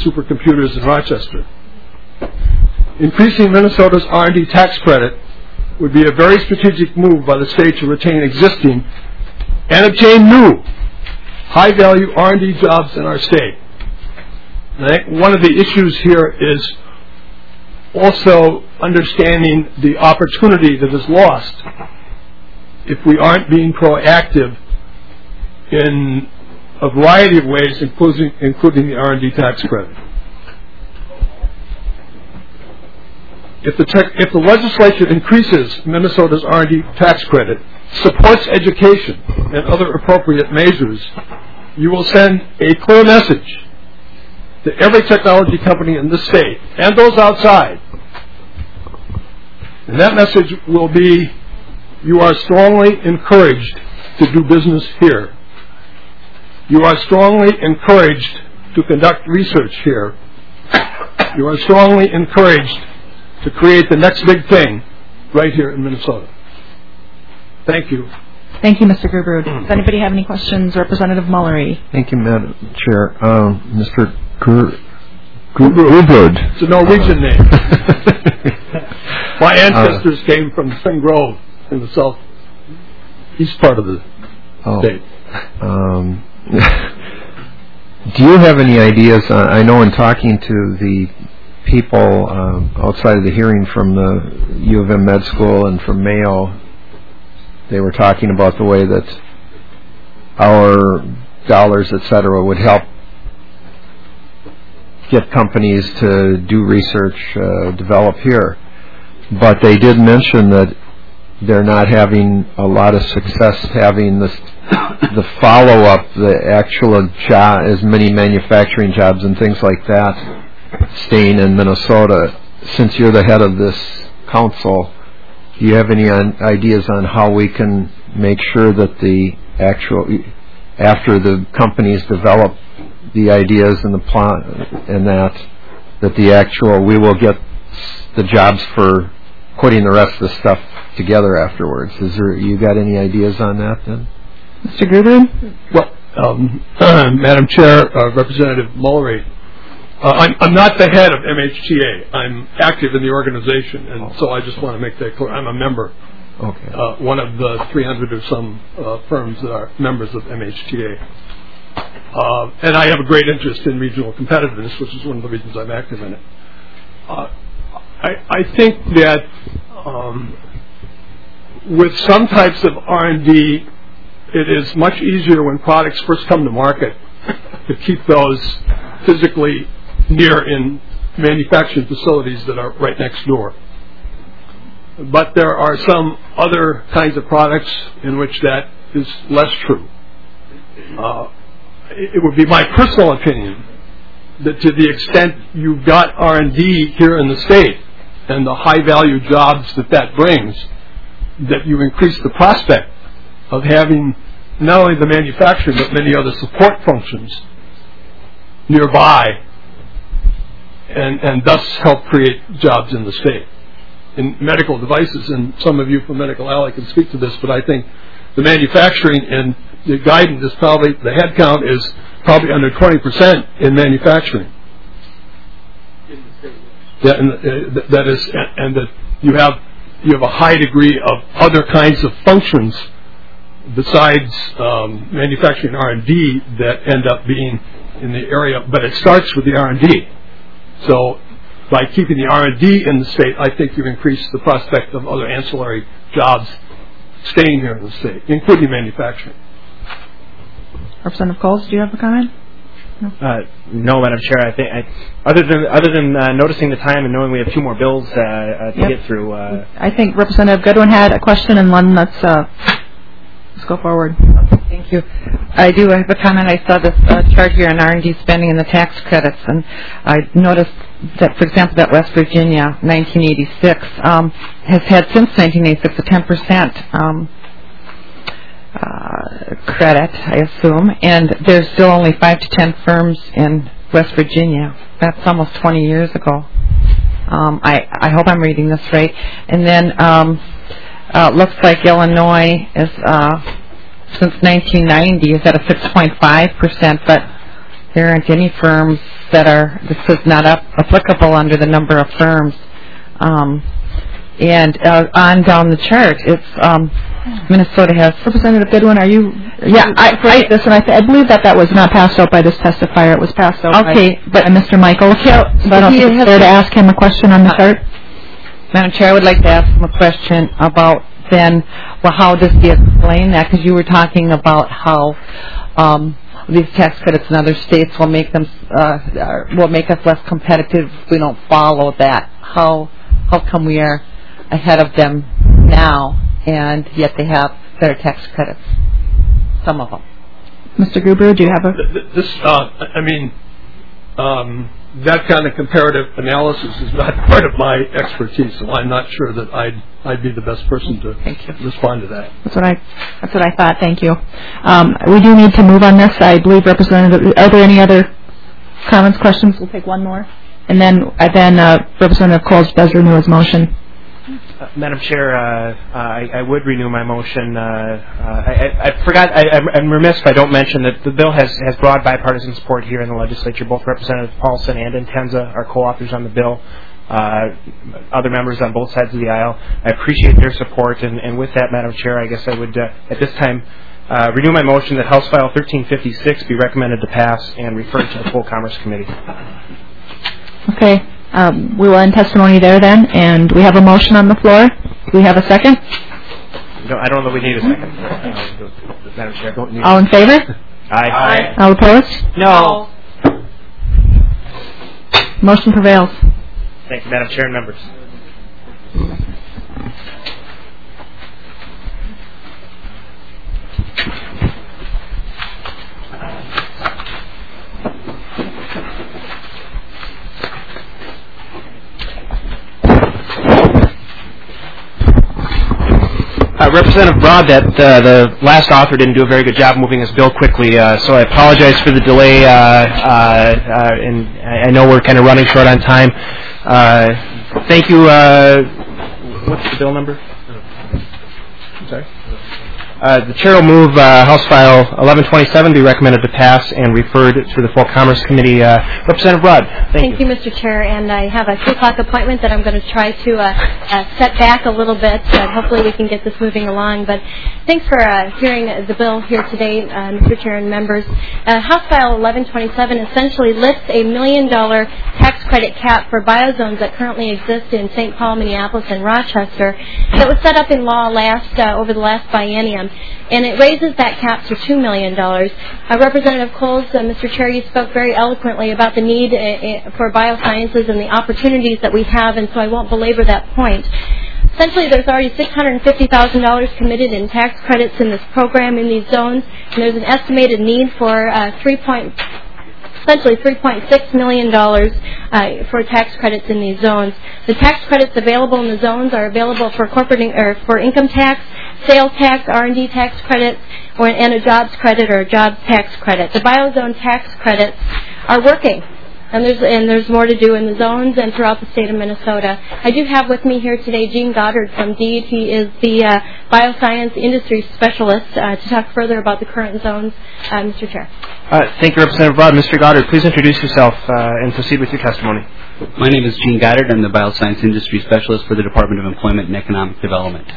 supercomputers in Rochester. Increasing Minnesota's R and D tax credit would be a very strategic move by the state to retain existing and obtain new high-value R and D jobs in our state. And I think one of the issues here is also understanding the opportunity that is lost if we aren't being proactive in a variety of ways, including, including the R and D tax credit. If the, tech, if the legislature increases Minnesota's R and D tax credit, supports education and other appropriate measures, you will send a clear message to every technology company in this state and those outside. And that message will be, you are strongly encouraged to do business here. You are strongly encouraged to conduct research here. You are strongly encouraged to create the next big thing right here in Minnesota. Thank you. Thank you, Mister Gerbrud. Does anybody have any questions? Representative Mullery. Thank you, Madam Chair. Um, Mister Ger- Gerbrud. It's a Norwegian name. My ancestors uh, came from Spring Grove in the southeast part of the oh, state. Um, do you have any ideas? Uh, I know in talking to the people um, outside of the hearing from the U of M Med School and from Mayo, they were talking about the way that our dollars, et cetera, would help get companies to do research, uh, develop here. But they did mention that they're not having a lot of success having this, the follow-up, the actual job, as many manufacturing jobs and things like that staying in Minnesota. Since you're the head of this council, do you have any ideas on how we can make sure that the actual, after the companies develop the ideas and the plan and that, that the actual, we will get the jobs for putting the rest of the stuff together afterwards? Is there, you got any ideas on that then? Mister Gerbrud? Well, um, Madam Chair, uh, Representative Mullery, Uh, I'm, I'm not the head of M H T A. I'm active in the organization, and so I just want to make that clear. I'm a member, okay. uh, one of the three hundred or some uh, firms that are members of M H T A. Uh, and I have a great interest in regional competitiveness, which is one of the reasons I'm active in it. Uh, I, I think that um, with some types of R and D, it is much easier when products first come to market to keep those physically near in manufacturing facilities that are right next door. But there are some other kinds of products in which that is less true. Uh, it would be my personal opinion that to the extent you've got R and D here in the state and the high value jobs that that brings, that you increase the prospect of having not only the manufacturing but many other support functions nearby, and, and thus help create jobs in the state. In medical devices, and some of you from Medical Alley can speak to this, but I think the manufacturing and the guidance is probably, the head count is probably under twenty percent in manufacturing. That, and, uh, that is, and that you have, you have a high degree of other kinds of functions besides um, manufacturing R and D that end up being in the area, but it starts with the R and D. So by keeping the R and D in the state, I think you increase the prospect of other ancillary jobs staying here in the state, including manufacturing. Representative Coles, do you have a comment? No, uh, no Madam Chair. I think I, other than other than uh, noticing the time and knowing we have two more bills uh, uh, to yep. get through. Uh, I think Representative Goodwin had a question, and one let's uh, let's go forward. Thank you. I do have a comment. I saw this uh, chart here on R and D spending and the tax credits, and I noticed that, for example, that West Virginia, nineteen eighty-six, um, has had since nineteen eighty-six a ten percent um, uh, credit, I assume, and there's still only five to ten firms in West Virginia. That's almost twenty years ago. Um, I, I hope I'm reading this right. And then um, uh, looks like Illinois is... Uh, since nineteen ninety is at a six point five percent, but there aren't any firms that are, this is not up, applicable under the number of firms. Um, And uh, on down the chart, it's um, Minnesota has. Representative Goodwin, are you? Yeah, I, I this, and I, I believe that that was not passed out by this testifier. It was passed out okay, by, by Mister Michael. Okay, so I don't think it's fair to ask him a question on the uh, chart. Madam Chair, I would like to ask him a question about then. Well, how does he explain that? Because you were talking about how um, these tax credits in other states will make them uh, will make us less competitive if we don't follow that. How how come we are ahead of them now, and yet they have better tax credits? Some of them. Mister Gruber, do you have a? This, uh, I mean, um, that kind of comparative analysis is not part of my expertise, so I'm not sure that I'd I'd be the best person to respond to that. That's what I that's what I thought. Thank you. Um, we do need to move on this. I believe, Representative. Are there any other comments, questions? We'll take one more, and then uh, then uh, Representative Coles does renew his motion. Uh, Madam Chair, uh, uh, I, I would renew my motion. Uh, uh, I, I, I forgot, I, I'm remiss if I don't mention that the bill has, has broad bipartisan support here in the legislature. Both Representative Paulson and Intenza are co-authors on the bill. Uh, other members on both sides of the aisle. I appreciate their support, and, and with that, Madam Chair, I guess I would, uh, at this time, uh, renew my motion that House File thirteen fifty-six be recommended to pass and referred to the full Commerce Committee. Okay. Um, we will end testimony there then, and we have a motion on the floor. Do we have a second? No, I don't know that we need a second. Uh, Madam Chair, don't need All in favor? Aye. Aye. All opposed? No. Motion prevails. Thank you, Madam Chair and members. Uh, Representative Broad, that uh, the last author didn't do a very good job moving this bill quickly, uh, so I apologize for the delay, uh, uh, uh, and I know we're kind of running short on time. Uh, thank you. Uh, what's the bill number? I'm sorry. Uh, the Chair will move uh, House File eleven twenty-seven be recommended to pass and referred to the full Commerce Committee. Uh, Representative Broad, thank, thank you. you, Mister Chair, and I have a two o'clock appointment that I'm going to try to uh, uh, set back a little bit, and hopefully we can get this moving along. But thanks for uh, hearing the bill here today, uh, Mister Chair and members. Uh, House File eleven twenty-seven essentially lifts a million dollar tax credit cap for biozones that currently exist in Saint Paul, Minneapolis, and Rochester that was set up in law last uh, over the last biennium. And it raises that cap to two million dollars. Uh, Representative Coles, uh, Mister Chair, you spoke very eloquently about the need uh, for biosciences and the opportunities that we have, and so I won't belabor that point. Essentially, there's already six hundred fifty thousand dollars committed in tax credits in this program in these zones, and there's an estimated need for uh, three point essentially three point six million dollars uh, for tax credits in these zones. The tax credits available in the zones are available for corporate in, or for income tax, sales tax, R and D tax credits, or and a jobs credit or a jobs tax credit. The biozone tax credits are working, and there's and there's more to do in the zones and throughout the state of Minnesota. I do have with me here today Gene Goddard from DEED. He is the uh, bioscience industry specialist uh, to talk further about the current zones. Uh, Mister Chair. Uh, thank you, Representative Broad. Mister Goddard, please introduce yourself uh, and proceed with your testimony. My name is Gene Goddard. I'm the bioscience industry specialist for the Department of Employment and Economic Development.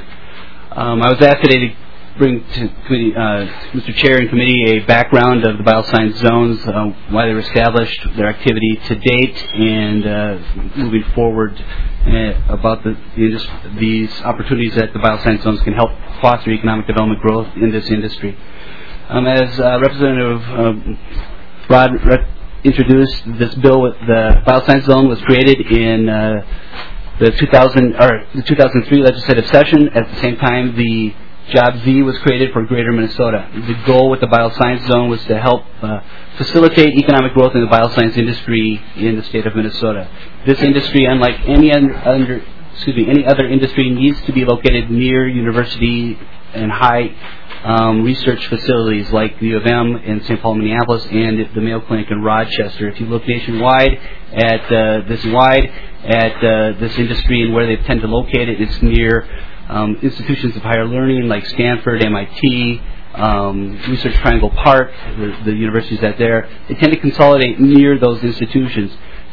Um, I was asked today to bring to committee, uh, Mister Chair and committee a background of the bioscience zones, uh, why they were established, their activity to date, and uh, moving forward uh, about the, the these opportunities that the bioscience zones can help foster economic development growth in this industry. Um, as uh, Representative um, Rod re- introduced, this bill, with the bioscience zone was created in uh, the two thousand or the two thousand three legislative session. At the same time, the Job Z was created for Greater Minnesota. The goal with the bioscience zone was to help uh, facilitate economic growth in the bioscience industry in the state of Minnesota. This industry, unlike any under, excuse me, any other industry, needs to be located near university and high um, research facilities like the U of M in Saint Paul, Minneapolis, and the Mayo Clinic in Rochester. If you look nationwide at uh, this wide at uh, this industry and where they tend to locate it, it's near Um, institutions of higher learning like Stanford, M I T, um, Research Triangle Park, the, the universities that there, they tend to consolidate near those institutions.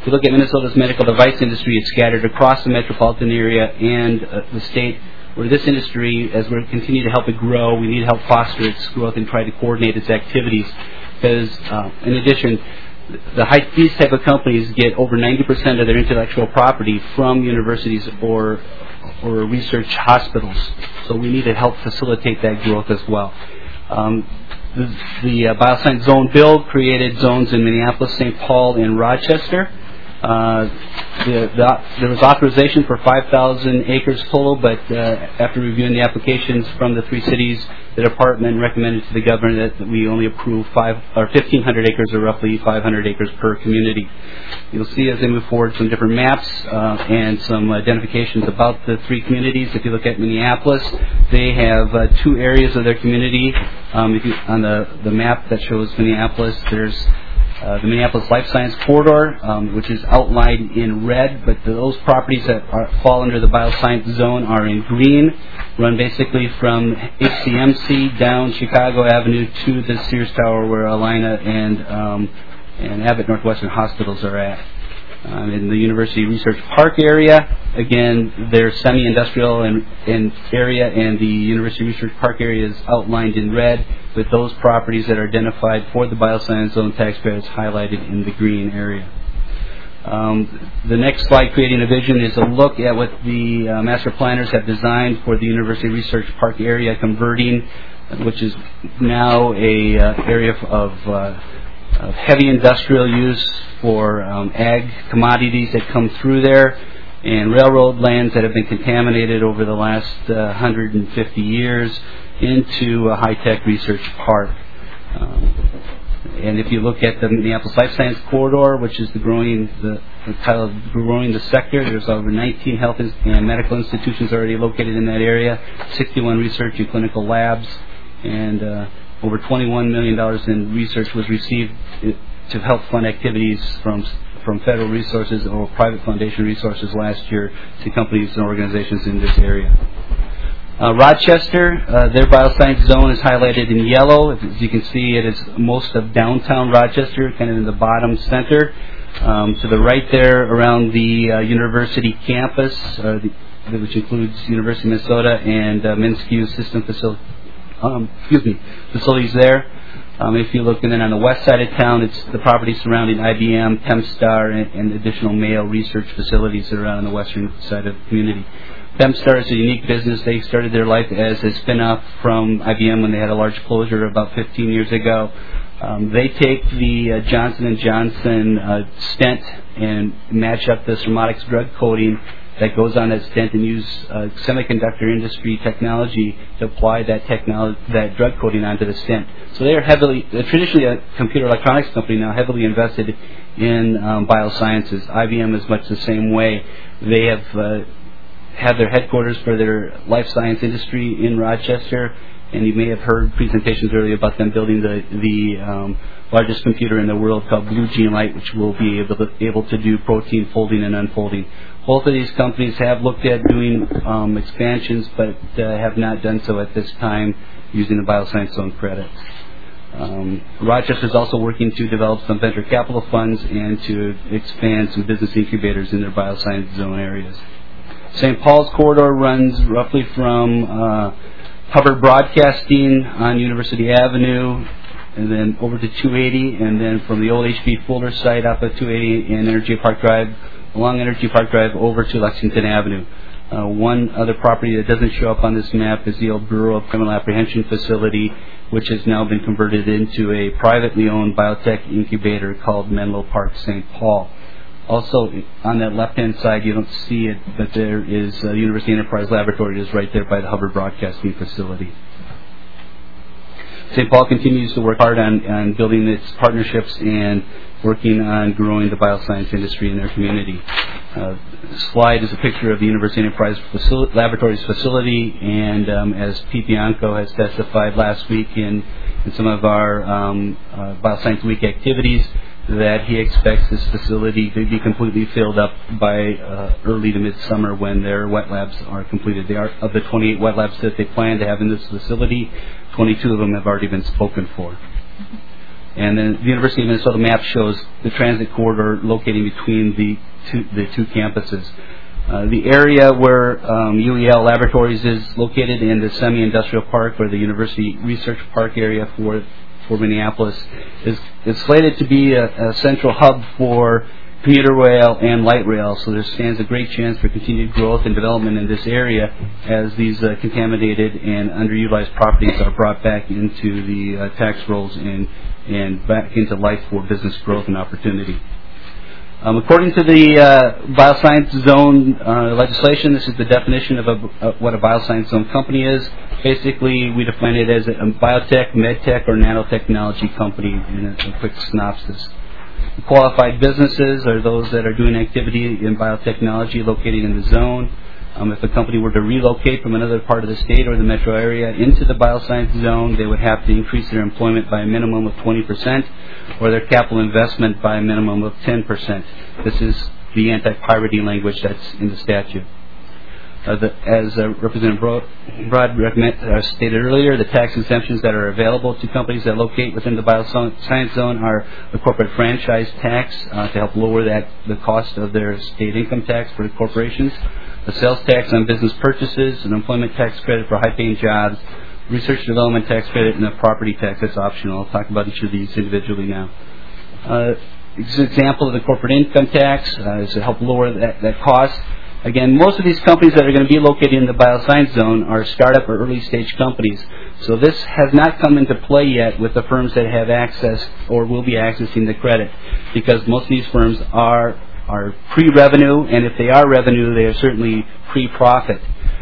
If you look at Minnesota's medical device industry, it's scattered across the metropolitan area and uh, the state, where this industry, as we continue to help it grow, we need to help foster its growth and try to coordinate its activities. Because, uh, in addition, the high, these type of companies get over ninety percent of their intellectual property from universities or or research hospitals. So we need to help facilitate that growth as well. Um, the the uh, Bioscience Zone Bill created zones in Minneapolis, Saint Paul, and Rochester. Uh, the, the, there was authorization for five thousand acres total, but uh, after reviewing the applications from the three cities, the department recommended to the governor that we only approve five or fifteen hundred acres, or roughly five hundred acres per community. You'll see as they move forward some different maps uh, and some identifications about the three communities. If you look at Minneapolis, they have uh, two areas of their community. Um, if you, on the, the map that shows Minneapolis, there's Uh, the Minneapolis Life Science Corridor, um, which is outlined in red, but those properties that are, fall under the Bioscience Zone are in green, run basically from H C M C down Chicago Avenue to the Sears Tower, where Alina and um, and Abbott Northwestern hospitals are at. Um, in the University Research Park area, again, they're semi-industrial and, and area, and the University Research Park area is outlined in red, with those properties that are identified for the Bioscience Zone tax credits highlighted in the green area. Um, the next slide, creating a vision, is a look at what the uh, master planners have designed for the University Research Park area, converting, which is now a uh, area of uh, of heavy industrial use for um, ag commodities that come through there, and railroad lands that have been contaminated over the last uh, one hundred fifty years into a high-tech research park. Um, and if you look at the Minneapolis Life Science Corridor, which is the growing the, the title of growing the sector, there's over nineteen health and medical institutions already located in that area, sixty-one research and clinical labs, and uh, over twenty-one million dollars in research was received to help fund activities from from federal resources or private foundation resources last year to companies and organizations in this area. Uh, Rochester, uh, their bioscience zone is highlighted in yellow. As you can see, it is most of downtown Rochester, kind of in the bottom center. Um, to the right there, around the uh, university campus, uh, the, which includes University of Minnesota and uh, MnSCU system facility, um, excuse me, facilities there. Um, if you look, and then on the west side of town, it's the property surrounding I B M, Tempstar, and, and additional Mayo research facilities that are out on the western side of the community. Tempstar is a unique business. They started their life as a spin-off from I B M when they had a large closure about fifteen years ago. Um, they take the uh, Johnson and Johnson uh, stent and match up the Surmodics drug coating that goes on that stent, and use uh, semiconductor industry technology to apply that technology, that drug coating onto the stent. So they are heavily, uh, traditionally a computer electronics company, now heavily invested in um, biosciences. I B M is much the same way. They have uh, have their headquarters for their life science industry in Rochester, and you may have heard presentations earlier about them building the the um, largest computer in the world called Blue Gene Light, which will be able to, able to do protein folding and unfolding. Both of these companies have looked at doing um, expansions, but uh, have not done so at this time using the Bioscience Zone credits. Um, Rochester is also working to develop some venture capital funds and to expand some business incubators in their Bioscience Zone areas. Saint Paul's corridor runs roughly from uh, Hubbard Broadcasting on University Avenue, and then over to two eighty, and then from the old H B Fuller site off of two eighty and Energy Park Drive, along Energy Park Drive over to Lexington Avenue. Uh, one other property that doesn't show up on this map is the old Bureau of Criminal Apprehension facility, which has now been converted into a privately owned biotech incubator called Menlo Park Saint Paul. Also, on that left-hand side, you don't see it, but there is uh, University Enterprise Laboratory is right there by the Hubbard Broadcasting facility. Saint Paul continues to work hard on, on building its partnerships and working on growing the bioscience industry in their community. Uh, the slide is a picture of the University Enterprise facility, Laboratories facility, and um, as Pete Bianco has testified last week in, in some of our um, uh, Bioscience Week activities, that he expects this facility to be completely filled up by uh, early to midsummer when their wet labs are completed. They are, of the twenty-eight wet labs that they plan to have in this facility, twenty-two of them have already been spoken for. And then the University of Minnesota map shows the transit corridor locating between the two, the two campuses. Uh, the area where um, U E L Laboratories is located in the semi-industrial park, or the University Research Park area for for Minneapolis, is, is slated to be a, a central hub for commuter rail and light rail. So there stands a great chance for continued growth and development in this area as these uh, contaminated and underutilized properties are brought back into the uh, tax rolls and, and back into life for business growth and opportunity. Um, according to the uh, bioscience zone uh, legislation, this is the definition of, a, of what a bioscience zone company is. Basically, we define it as a biotech, medtech, or nanotechnology company in a, a quick synopsis. Qualified businesses are those that are doing activity in biotechnology located in the zone. Um, if a company were to relocate from another part of the state or the metro area into the bioscience zone, they would have to increase their employment by a minimum of twenty percent or their capital investment by a minimum of ten percent. This is the anti-piracy language that's in the statute. Uh, the, as uh, Representative Broad recommend, uh, stated earlier, the tax exemptions that are available to companies that locate within the bioscience zone are the corporate franchise tax uh, to help lower that the cost of their state income tax for corporations, the sales tax on business purchases, an employment tax credit for high-paying jobs, research and development tax credit, and a property tax that's optional. I'll talk about each of these individually now. Uh, an example of the corporate income tax uh, is to help lower that, that cost. Again, most of these companies that are going to be located in the bioscience zone are startup or early stage companies. So this has not come into play yet with the firms that have access or will be accessing the credit, because most of these firms are are pre-revenue, and if they are revenue, they are certainly pre-profit.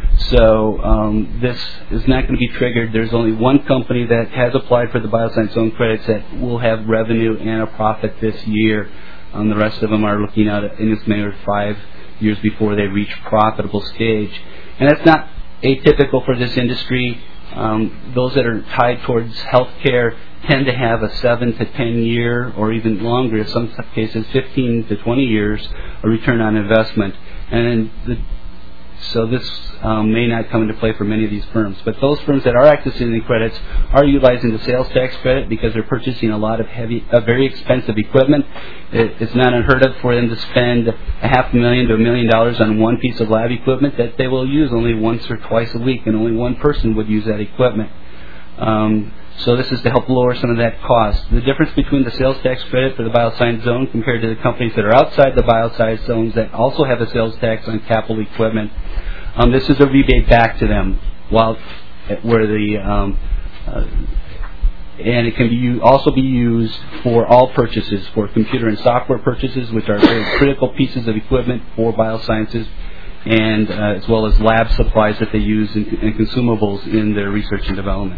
So um, this is not going to be triggered. There's only one company that has applied for the bioscience zone credits that will have revenue and a profit this year. Um, the rest of them are looking at in as many as five years before they reach profitable stage. And that's not atypical for this industry. Um, those that are tied towards healthcare tend to have a seven to ten year, or even longer, in some cases fifteen to twenty years, a return on investment. And the, so this um, may not come into play for many of these firms. But those firms that are accessing the credits are utilizing the sales tax credit because they're purchasing a lot of heavy, uh, very expensive equipment. It, it's not unheard of for them to spend a half a million to a million dollars on one piece of lab equipment that they will use only once or twice a week, and only one person would use that equipment. Um, So this is to help lower some of that cost. The difference between the sales tax credit for the bioscience zone compared to the companies that are outside the bioscience zones that also have a sales tax on capital equipment, um, this is a rebate back to them, while where the um, uh, and it can be also be used for all purchases, for computer and software purchases, which are very critical pieces of equipment for biosciences, and uh, as well as lab supplies that they use and, and consumables in their research and development.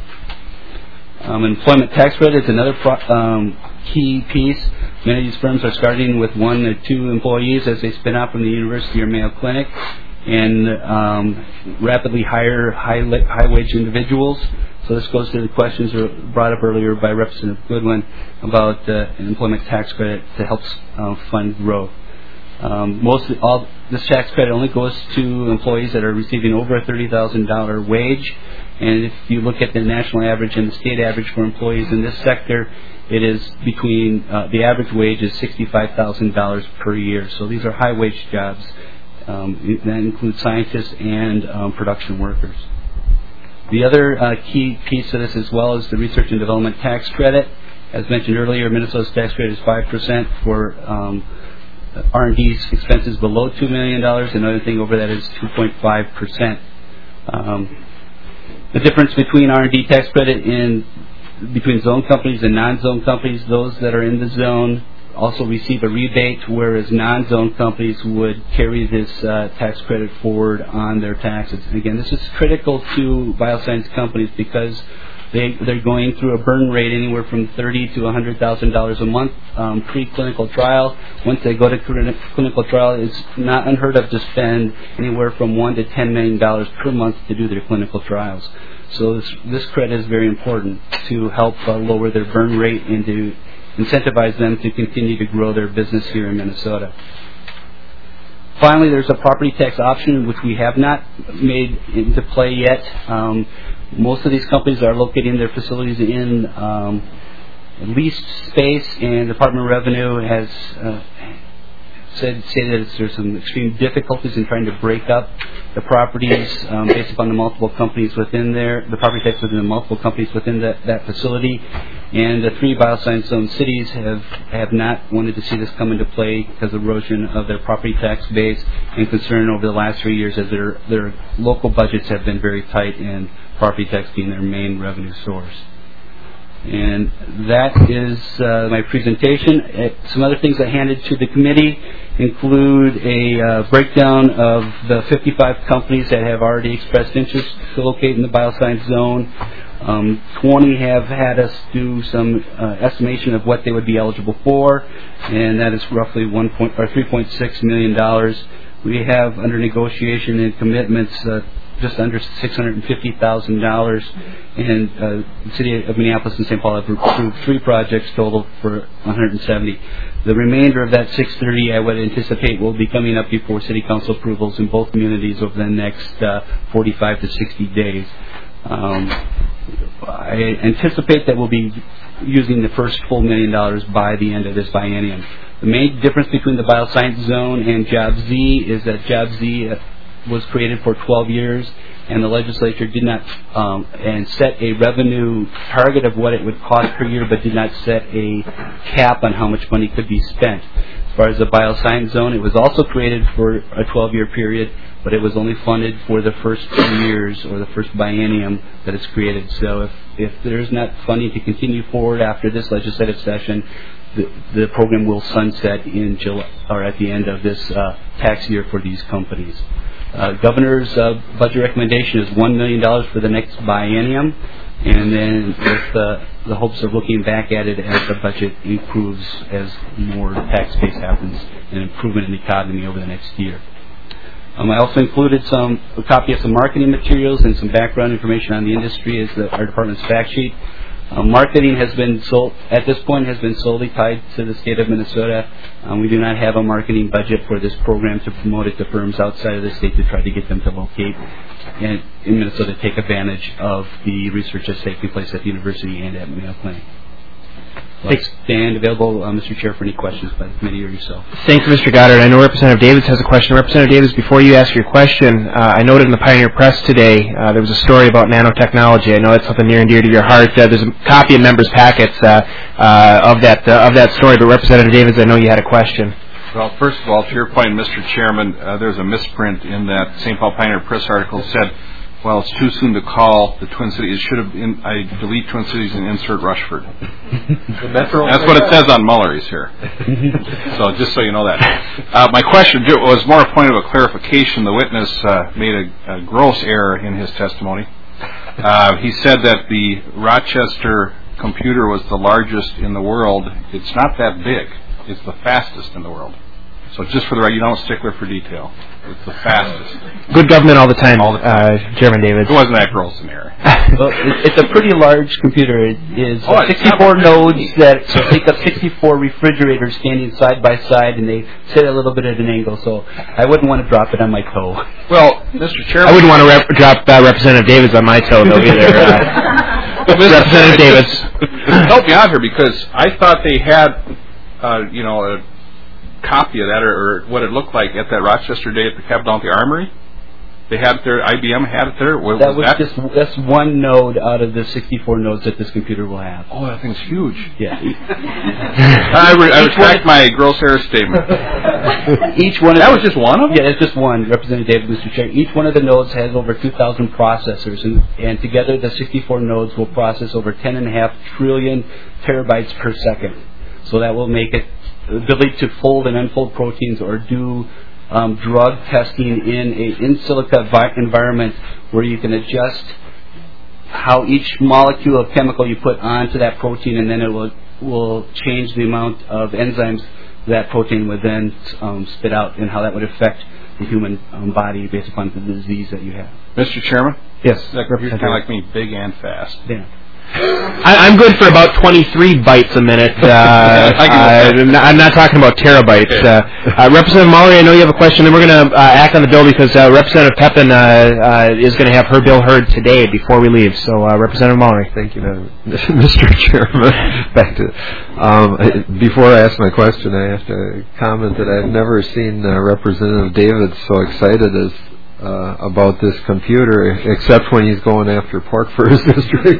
Um, employment tax credit is another pro- um, key piece. Many of these firms are starting with one or two employees as they spin out from the university or Mayo Clinic, and um, rapidly hire high li- high wage individuals. So this goes to the questions brought up earlier by Representative Goodwin about uh, an employment tax credit to help uh, fund growth. Um, most all this tax credit only goes to employees that are receiving over a thirty thousand dollar wage. And if you look at the national average and the state average for employees in this sector, it is between, uh, the average wage is sixty-five thousand dollars per year. So these are high wage jobs. Um, that includes scientists and um, production workers. The other uh, key piece of this as well is the research and development tax credit. As mentioned earlier, Minnesota's tax credit is five percent for um, R and D expenses below two million dollars. Another thing over that is two point five percent. Um, The difference between R and D tax credit in between zone companies and non-zone companies, those that are in the zone also receive a rebate, whereas non-zone companies would carry this uh, tax credit forward on their taxes. And again, this is critical to bioscience companies because they, they're going through a burn rate anywhere from thirty thousand dollars to one hundred thousand dollars a month um, pre-clinical trial. Once they go to clinical trial, it's not unheard of to spend anywhere from one to ten million dollars per month to do their clinical trials. So this, this credit is very important to help uh, lower their burn rate and to incentivize them to continue to grow their business here in Minnesota. Finally, there's a property tax option which we have not made into play yet. Um, most of these companies are locating their facilities in um, leased space, and the Department of Revenue has uh, said say that it's, there's some extreme difficulties in trying to break up the properties um, based upon the multiple companies within there, the property tax within the multiple companies within that, that facility. And the three bioscience zone cities have, have not wanted to see this come into play because of erosion of their property tax base and concern over the last three years as their, their local budgets have been very tight and property tax being their main revenue source. And that is uh, my presentation. Uh, some other things I handed to the committee include a uh, breakdown of the fifty-five companies that have already expressed interest to locate in the bioscience zone. Um, twenty have had us do some uh, estimation of what they would be eligible for, and that is roughly one point or three point six million dollars. We have under negotiation and commitments uh, just under six hundred fifty thousand dollars, and uh, the City of Minneapolis and Saint Paul have approved three projects total for one hundred seventy. The remainder of that six hundred thirty I would anticipate will be coming up before City Council approvals in both communities over the next uh, forty-five to sixty days. Um, I anticipate that we'll be using the first full million dollars by the end of this biennium. The main difference between the bioscience zone and Job Z is that Job Z was created for twelve years, and the legislature did not um, and set a revenue target of what it would cost per year, but did not set a cap on how much money could be spent. As far as the bioscience zone, it was also created for a twelve-year period, but it was only funded for the first two years or the first biennium that it's created. So if, if there's not funding to continue forward after this legislative session, the, the program will sunset in July or at the end of this uh, tax year for these companies. Uh, Governor's uh, budget recommendation is one million dollars for the next biennium, and then with uh, the hopes of looking back at it as the budget improves as more tax base happens and improvement in the economy over the next year. Um, I also included some a copy of some marketing materials and some background information on the industry as the, our department's fact sheet. Um, marketing has been sold, at this point has been solely tied to the state of Minnesota. Um, we do not have a marketing budget for this program to promote it to firms outside of the state to try to get them to locate and in Minnesota take advantage of the research that's taking place at the university and at Mayo Clinic. I'll stand available, uh, Mister Chair, for any questions by the committee or yourself. Thanks, Mister Goddard. I know Representative Davids has a question. Representative Davids, before you ask your question, uh, I noted in the Pioneer Press today uh, there was a story about nanotechnology. I know that's something near and dear to your heart. Uh, there's a copy in members' packets uh, uh, of that uh, of that story. But Representative Davids, I know you had a question. Well, first of all, to your point, Mister Chairman, uh, there's a misprint in that Saint Paul Pioneer Press article said, well, it's too soon to call the Twin Cities. It should have been, I delete Twin Cities and insert Rushford. That's what it says on Mullery's here. So just so you know that. Uh, my question was more a point of a clarification. The witness uh, made a, a gross error in his testimony. Uh, he said that the Rochester computer was the largest in the world. It's not that big. It's the fastest in the world. So just for the record, you don't stickler for detail. It's the fastest. Good government all the time, all the time. Uh, Chairman Davids. It wasn't that gross an error. Well, it's a pretty large computer. It is oh, uh, sixty-four nodes that take up sixty-four refrigerators standing side by side, and they sit a little bit at an angle. So I wouldn't want to drop it on my toe. Well, Mister Chairman, I wouldn't want to rep- drop uh, Representative Davids on my toe, though, either. Uh, Representative Davids. Help me out here, because I thought they had, uh, you know, a copy of that, or, or what it looked like at that Rochester day at the Capitol Armory. They had their I B M had it there. What, that was, was that? just that's one node out of the sixty-four nodes that this computer will have. Oh, that thing's huge. Yeah. I, re- I retract my gross error statement. Each one. Of that the, was just one of them. Yeah, it's just one. Representative David, Mister Chair. Each one of the nodes has over two thousand processors, and, and together the sixty-four nodes will process over ten and a half trillion terabytes per second. So that will make it the ability to fold and unfold proteins or do um, drug testing in a in silico vi- environment where you can adjust how each molecule of chemical you put onto that protein, and then it will will change the amount of enzymes that protein would then um, spit out, and how that would affect the human um, body based upon the disease that you have. Mister Chairman? Yes. You're kind of like me, big and fast. Yeah. I, I'm good for about twenty-three bytes a minute. Uh, uh, I'm not talking about terabytes. Uh, uh, Representative Mallory, I know you have a question, and we're going to uh, act on the bill because uh, Representative Pepin uh, uh, is going to have her bill heard today before we leave. So, uh, Representative Mallory. Thank you, Madam Mister Chairman. Back to um, I, before I ask my question, I have to comment that I've never seen uh, Representative David so excited as Uh, about this computer, except when he's going after pork for his district.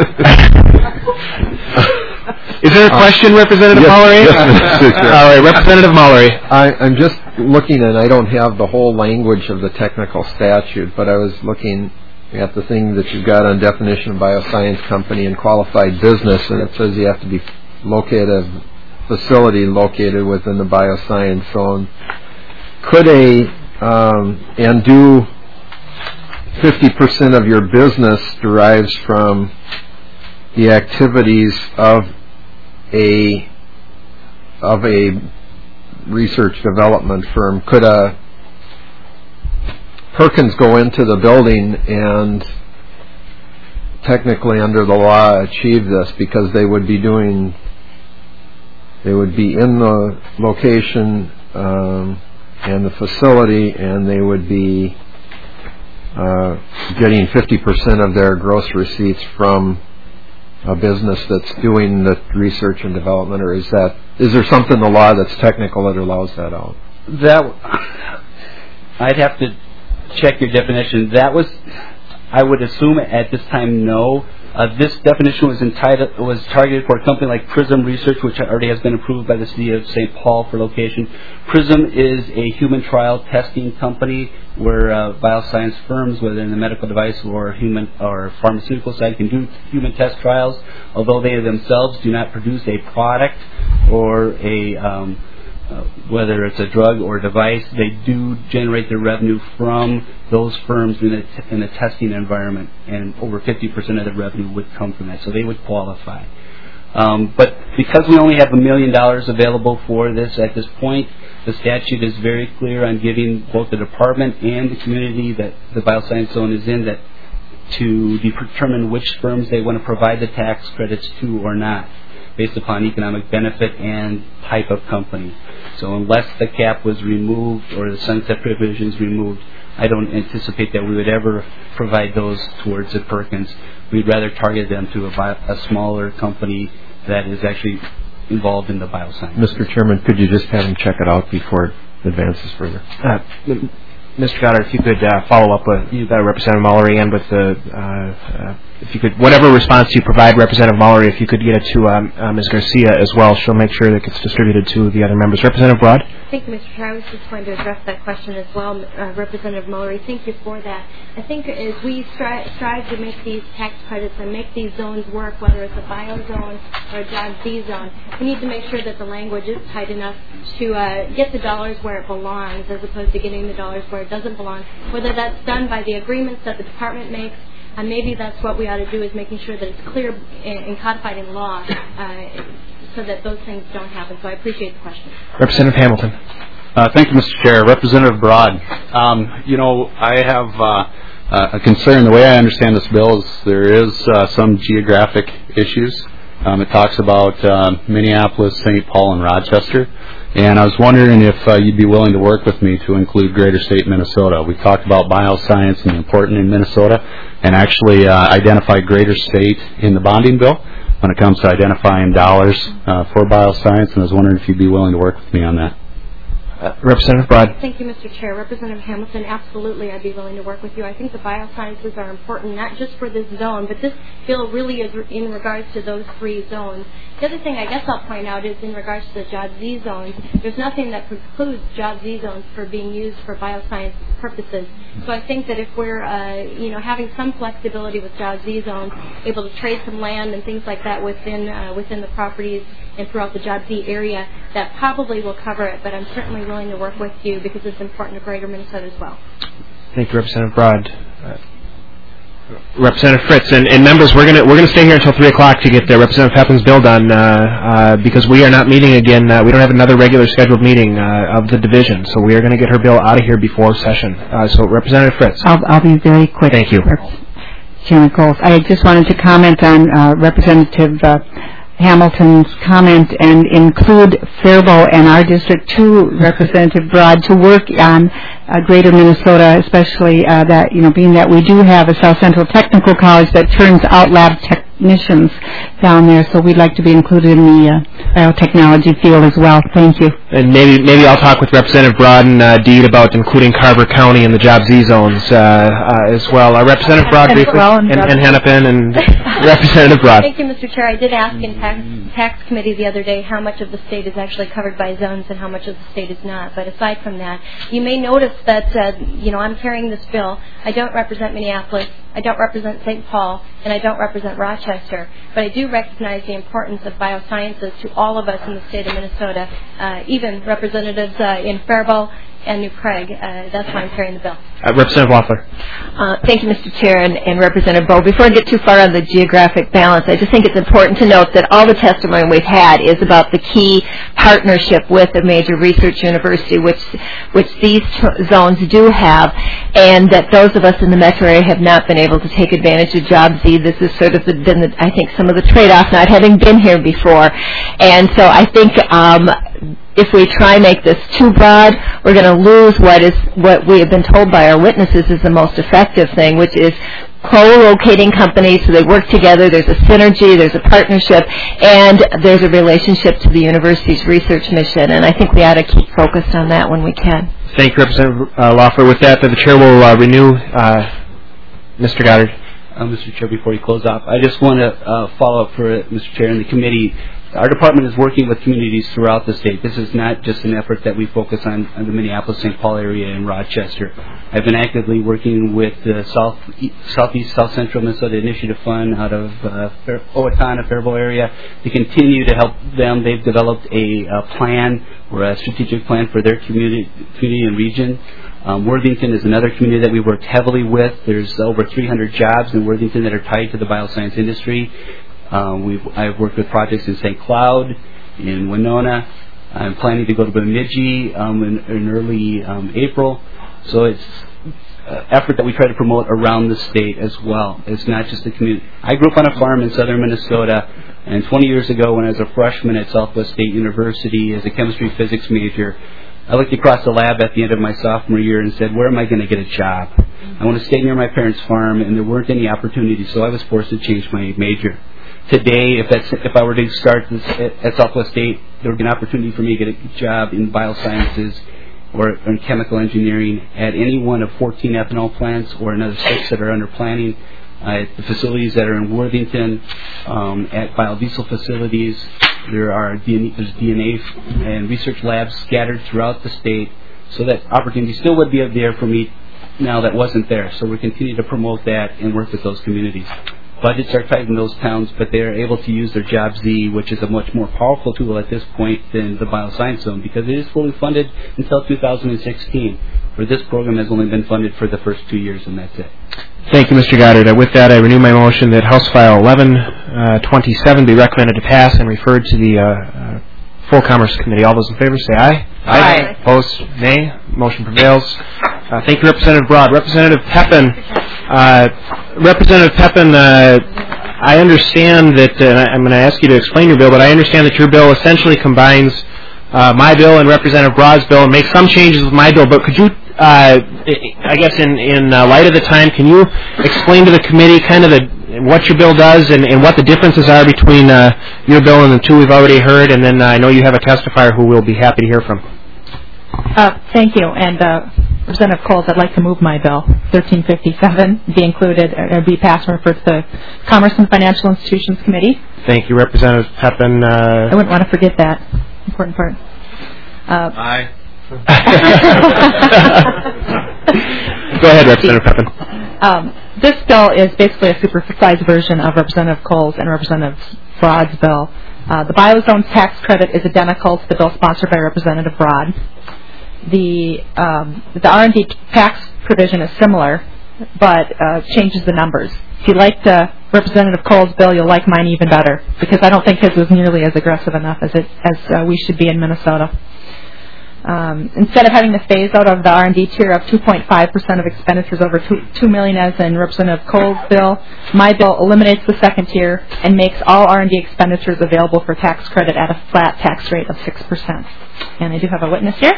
Is there a question, uh, Representative yes, Mallory? Yes, All right, Representative Mallory. I, I'm just looking, and I don't have the whole language of the technical statute, but I was looking at the thing that you've got on definition of bioscience company and qualified business, and it says you have to be located, facility located within the bioscience zone. Could a Um, and do fifty percent of your business derives from the activities of a of a research development firm. Could a Perkins go into the building and technically under the law achieve this because they would be doing they would be in the location um, and the facility, and they would be uh, getting fifty percent of their gross receipts from a business that's doing the research and development, or is that is there something in the law that's technical that allows that out? That I'd have to check your definition. That was, I would assume at this time, no. Uh, this definition was entitled, was targeted for a company like Prism Research, which already has been approved by the city of Saint Paul for location. Prism is a human trial testing company where uh, bioscience firms, whether in the medical device or human or pharmaceutical side, can do human test trials, although they themselves do not produce a product or a um, Uh, whether it's a drug or a device. They do generate their revenue from those firms in a, t- in a testing environment, and over fifty percent of the revenue would come from that, so they would qualify. Um, but because we only have a million dollars available for this at this point, the statute is very clear on giving both the department and the community that the bioscience zone is in that to determine which firms they want to provide the tax credits to or not, based upon economic benefit and type of company. So unless the cap was removed or the sunset provisions removed, I don't anticipate that we would ever provide those towards the Perkins. We'd rather target them to a, bio, a smaller company that is actually involved in the bioscience. Mister Chairman, could you just have him check it out before it advances further? Uh, Mister Goddard, if you could uh, follow up with uh, Representative Mallory and with the, uh, uh, if you could, whatever response you provide, Representative Mallory, if you could get it to um, uh, Miz Garcia as well, she'll make sure that it gets distributed to the other members. Representative Broad? Thank you, Mister Chair. I was just going to address that question as well. Uh, Representative Mallory, thank you for that. I think as we strive, strive to make these tax credits and make these zones work, whether it's a bio zone or a Job Z zone, we need to make sure that the language is tight enough to uh, get the dollars where it belongs as opposed to getting the dollars where it doesn't belong. Whether that's done by the agreements that the department makes, and maybe that's what we ought to do is making sure that it's clear and codified in law uh, so that those things don't happen. So I appreciate the question. Representative Hamilton. Uh, thank you, Mister Chair. Representative Broad. Um, you know, I have uh, uh, a concern. The way I understand this bill is there is uh, some geographic issues. Um, it talks about uh, Minneapolis, Saint Paul, and Rochester. And I was wondering if uh, you'd be willing to work with me to include Greater State Minnesota. We talked about bioscience and the important in Minnesota, and actually uh, identify Greater State in the bonding bill when it comes to identifying dollars uh, for bioscience. And I was wondering if you'd be willing to work with me on that. Uh, Representative Broad. Thank you, Mister Chair. Representative Hamilton, absolutely, I'd be willing to work with you. I think the biosciences are important, not just for this zone, but this bill really is in regards to those three zones. The other thing I guess I'll point out is in regards to the Job Z zones, there's nothing that precludes Job Z zones for being used for bioscience purposes. So I think that if we're, uh, you know, having some flexibility with Job Z zones, able to trade some land and things like that within uh, within the properties and throughout the Job Z area, that probably will cover it. But I'm certainly willing to work with you because it's important to Greater Minnesota as well. Thank you, Representative Broad. Uh, Representative Fritz and, and members, we're gonna we're gonna stay here until three o'clock to get uh, Representative Pepin's bill done uh, uh, because we are not meeting again. Uh, we don't have another regular scheduled meeting uh, of the division, so we are going to get her bill out of here before session. Uh, so, Representative Fritz, I'll I'll be very quick. Thank you. Chairman Coles. I just wanted to comment on uh, Representative uh, Hamilton's comment and include Faribault and our district too, Representative Broad, to work on uh, Greater Minnesota, especially uh, that, you know, being that we do have a South Central Technical College that turns out lab technicians down there, so we'd like to be included in the uh, biotechnology field as well. Thank you. And maybe maybe I'll talk with Representative Broad and uh, Deed about including Carver County in the Job Z zones uh, uh, as well. Uh, Representative Broad, briefly, well, and, and Hennepin, and Representative Broad. Thank you, Mister Chair. I did ask in tax, tax committee the other day how much of the state is actually covered by zones and how much of the state is not. But aside from that, you may notice that, uh, you know, I'm carrying this bill. I don't represent Minneapolis. I don't represent Saint Paul, and I don't represent Rochester, but I do recognize the importance of biosciences to all of us in the state of Minnesota, uh, even representatives uh, in Faribault and New Prague. Uh, that's why I'm carrying the bill. Uh, Representative Loeffler. Uh, thank you, Mister Chair, and, and Representative Bowe. Before I get too far on the geographic balance, I just think it's important to note that all the testimony we've had is about the key partnership with a major research university, which which these t- zones do have, and that those of us in the metro area have not been able to take advantage of Job Z. This has sort of been, the, I think, some of the trade-off not having been here before. And so I think um, if we try make this too broad, we're going to lose what is what we have been told by our witnesses is the most effective thing, which is co-locating companies so they work together. There's a synergy, there's a partnership, and there's a relationship to the university's research mission. And I think we ought to keep focused on that when we can. Thank you, Representative uh, Loeffler. With that, the chair will uh, renew. Uh, Mister Goddard. Uh, Mister Chair, before you close off, I just want to uh, follow up for uh, Mister Chair and the committee. Our department is working with communities throughout the state. This is not just an effort that we focus on, on the Minneapolis-Saint Paul area and Rochester. I've been actively working with the South, Southeast South Central Minnesota Initiative Fund out of uh, Owatonna, Faribault area to continue to help them. They've developed a, a plan or a strategic plan for their community, community and region. Um, Worthington is another community that we worked heavily with. There's over three hundred jobs in Worthington that are tied to the bioscience industry. Um, we've, I've worked with projects in Saint Cloud, in Winona. I'm planning to go to Bemidji um, in, in early um, April. So it's an effort that we try to promote around the state as well. It's not just the community. I grew up on a farm in southern Minnesota, and twenty years ago when I was a freshman at Southwest State University as a chemistry physics major, I looked across the lab at the end of my sophomore year and said, where am I going to get a job? I want to stay near my parents' farm, and there weren't any opportunities, so I was forced to change my major. Today, if that's, if I were to start this at, at Southwest State, there would be an opportunity for me to get a job in biosciences or in chemical engineering at any one of fourteen ethanol plants or another six that are under planning, uh, at the facilities that are in Worthington, um, at biodiesel facilities. There are D N A, there's D N A and research labs scattered throughout the state, so that opportunity still would be there for me now that wasn't there. So we continue to promote that and work with those communities. Budgets are tight in those towns, but they are able to use their Job Z, which is a much more powerful tool at this point than the Bioscience Zone, because it is fully funded until two thousand sixteen, where this program has only been funded for the first two years, and that's it. Thank you, Mister Goddard. Uh, with that, I renew my motion that House File eleven twenty-seven be recommended to pass and referred to the uh, uh, Full Commerce Committee. All those in favor say aye. Aye. Aye. Opposed, nay. Motion prevails. Uh, thank you, Representative Broad. Representative Pepin, uh, Representative Pepin, uh, I understand that, uh, and I'm going to ask you to explain your bill, but I understand that your bill essentially combines uh, my bill and Representative Broad's bill and makes some changes with my bill, but could you, uh, I guess in, in uh, light of the time, can you explain to the committee kind of the what your bill does and, and what the differences are between uh, your bill and the two we've already heard, and then uh, I know you have a testifier who we'll be happy to hear from. Uh, thank you. And uh, Representative Coles, I'd like to move my bill, thirteen fifty-seven, be included, or be passed and referred to the Commerce and Financial Institutions Committee. Thank you, Representative Pepin. Uh, I wouldn't want to forget that important part. Uh, Aye. Go ahead, Representative Pepin. Um, this bill is basically a supersized version of Representative Coles and Representative Broad's bill. Uh, the Biozones tax credit is identical to the bill sponsored by Representative Broad. The um, the R and D tax provision is similar, but uh, changes the numbers. If you liked uh, Representative Cole's bill, you'll like mine even better, because I don't think his was nearly as aggressive enough as it as uh, we should be in Minnesota. Um, instead of having the phase out of the R and D tier of two point five percent of expenditures over two, two million dollars as in Representative Cole's bill, my bill eliminates the second tier and makes all R and D expenditures available for tax credit at a flat tax rate of six percent. And I do have a witness here.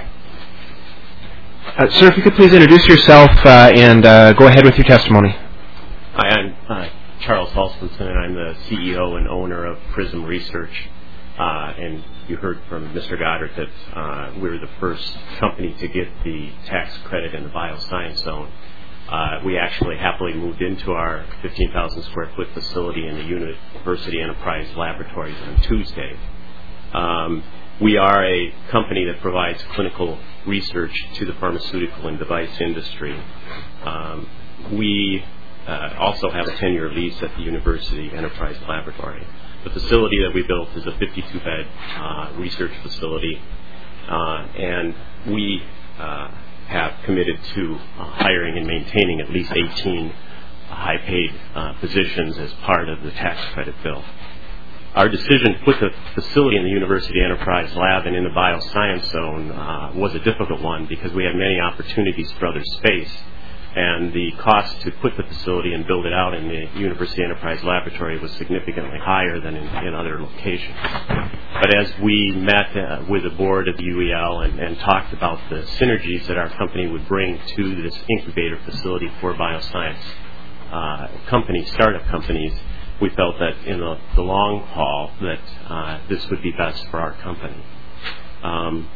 Uh, sir, if you could please introduce yourself uh, and uh, go ahead with your testimony. Hi, I'm uh, Charles Halstenson, and I'm the C E O and owner of Prism Research. Uh, and you heard from Mister Goddard that uh, we were the first company to get the tax credit in the bioscience zone. Uh, we actually happily moved into our fifteen thousand square foot facility in the University Enterprise Laboratories on Tuesday. Um, we are a company that provides clinical research to the pharmaceutical and device industry. Um, we uh, also have a ten-year lease at the University Enterprise Laboratory. The facility that we built is a fifty-two bed uh, research facility, uh, and we uh, have committed to uh, hiring and maintaining at least eighteen high-paid uh, positions as part of the tax credit bill. Our decision to put the facility in the University Enterprise Lab and in the bioscience zone uh, was a difficult one because we had many opportunities for other space, and the cost to put the facility and build it out in the University Enterprise Laboratory was significantly higher than in, in other locations. But as we met uh, with the board of the U E L and, and talked about the synergies that our company would bring to this incubator facility for bioscience uh, companies, startup companies, we felt that in the, the long haul that uh, this would be best for our company. Um,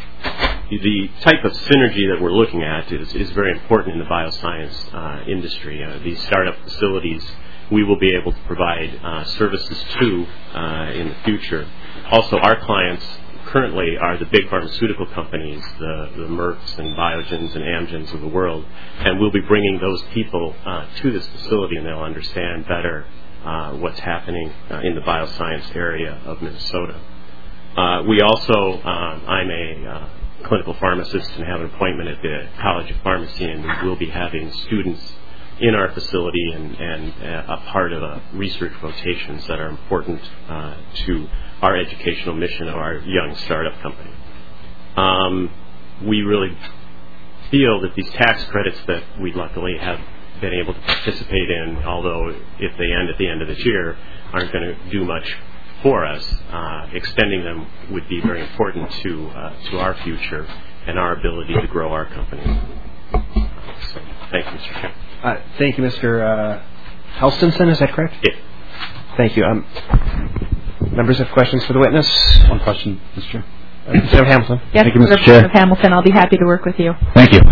The type of synergy that we're looking at is, is very important in the bioscience uh, industry. Uh, these startup facilities we will be able to provide uh, services to uh, in the future. Also, our clients currently are the big pharmaceutical companies, the, the Mercks and Biogens and Amgens of the world, and we'll be bringing those people uh, to this facility, and they'll understand better uh, what's happening uh, in the bioscience area of Minnesota. Uh, we also, um, I'm a uh, clinical pharmacist and have an appointment at the College of Pharmacy, and we will be having students in our facility and, and uh, a part of uh, research rotations that are important uh, to our educational mission of our young startup company. Um, we really feel that these tax credits that we luckily have been able to participate in, although if they end at the end of this year, aren't going to do much for us, uh, extending them would be very important to uh, to our future and our ability to grow our company. So, thank you, Mister Chairman. Uh, thank you, Mister Uh, Halstenson, is that correct? Yeah. Thank you. Um, members have questions for the witness? One question, Mister Chair. Uh, Representative Hamilton. Yes, Thank you, Mister Representative Chair. Hamilton, I'll be happy to work with you. Thank you.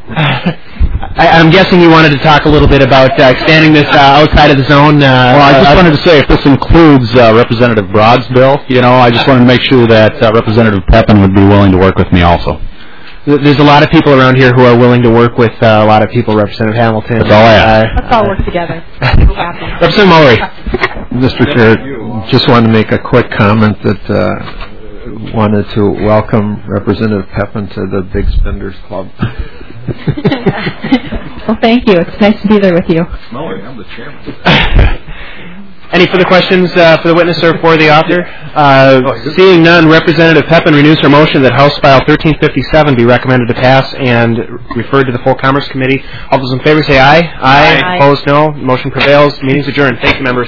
I, I'm guessing you wanted to talk a little bit about uh, expanding this uh, outside of the zone. Uh, Well, I just uh, wanted to say if this includes uh, Representative Broad's bill, you know, I just wanted to make sure that uh, Representative Pepin would be willing to work with me also. There's a lot of people around here who are willing to work with uh, a lot of people, Representative Hamilton. That's all I ask. Let's all work together. Representative Mullery. Mister Chair, just wanted to make a quick comment that uh, wanted to welcome Representative Pepin to the Big Spenders Club. Well, thank you. It's nice to be there with you. Mullery, I'm the chairman. Any further questions uh, for the witness or for the author? Uh, seeing none, Representative Pepin renews her motion that House File thirteen fifty-seven be recommended to pass and referred to the full Commerce Committee. All those in favor say aye. Aye. Aye. Opposed, no. Motion prevails. Meeting's adjourned. Thank you, members.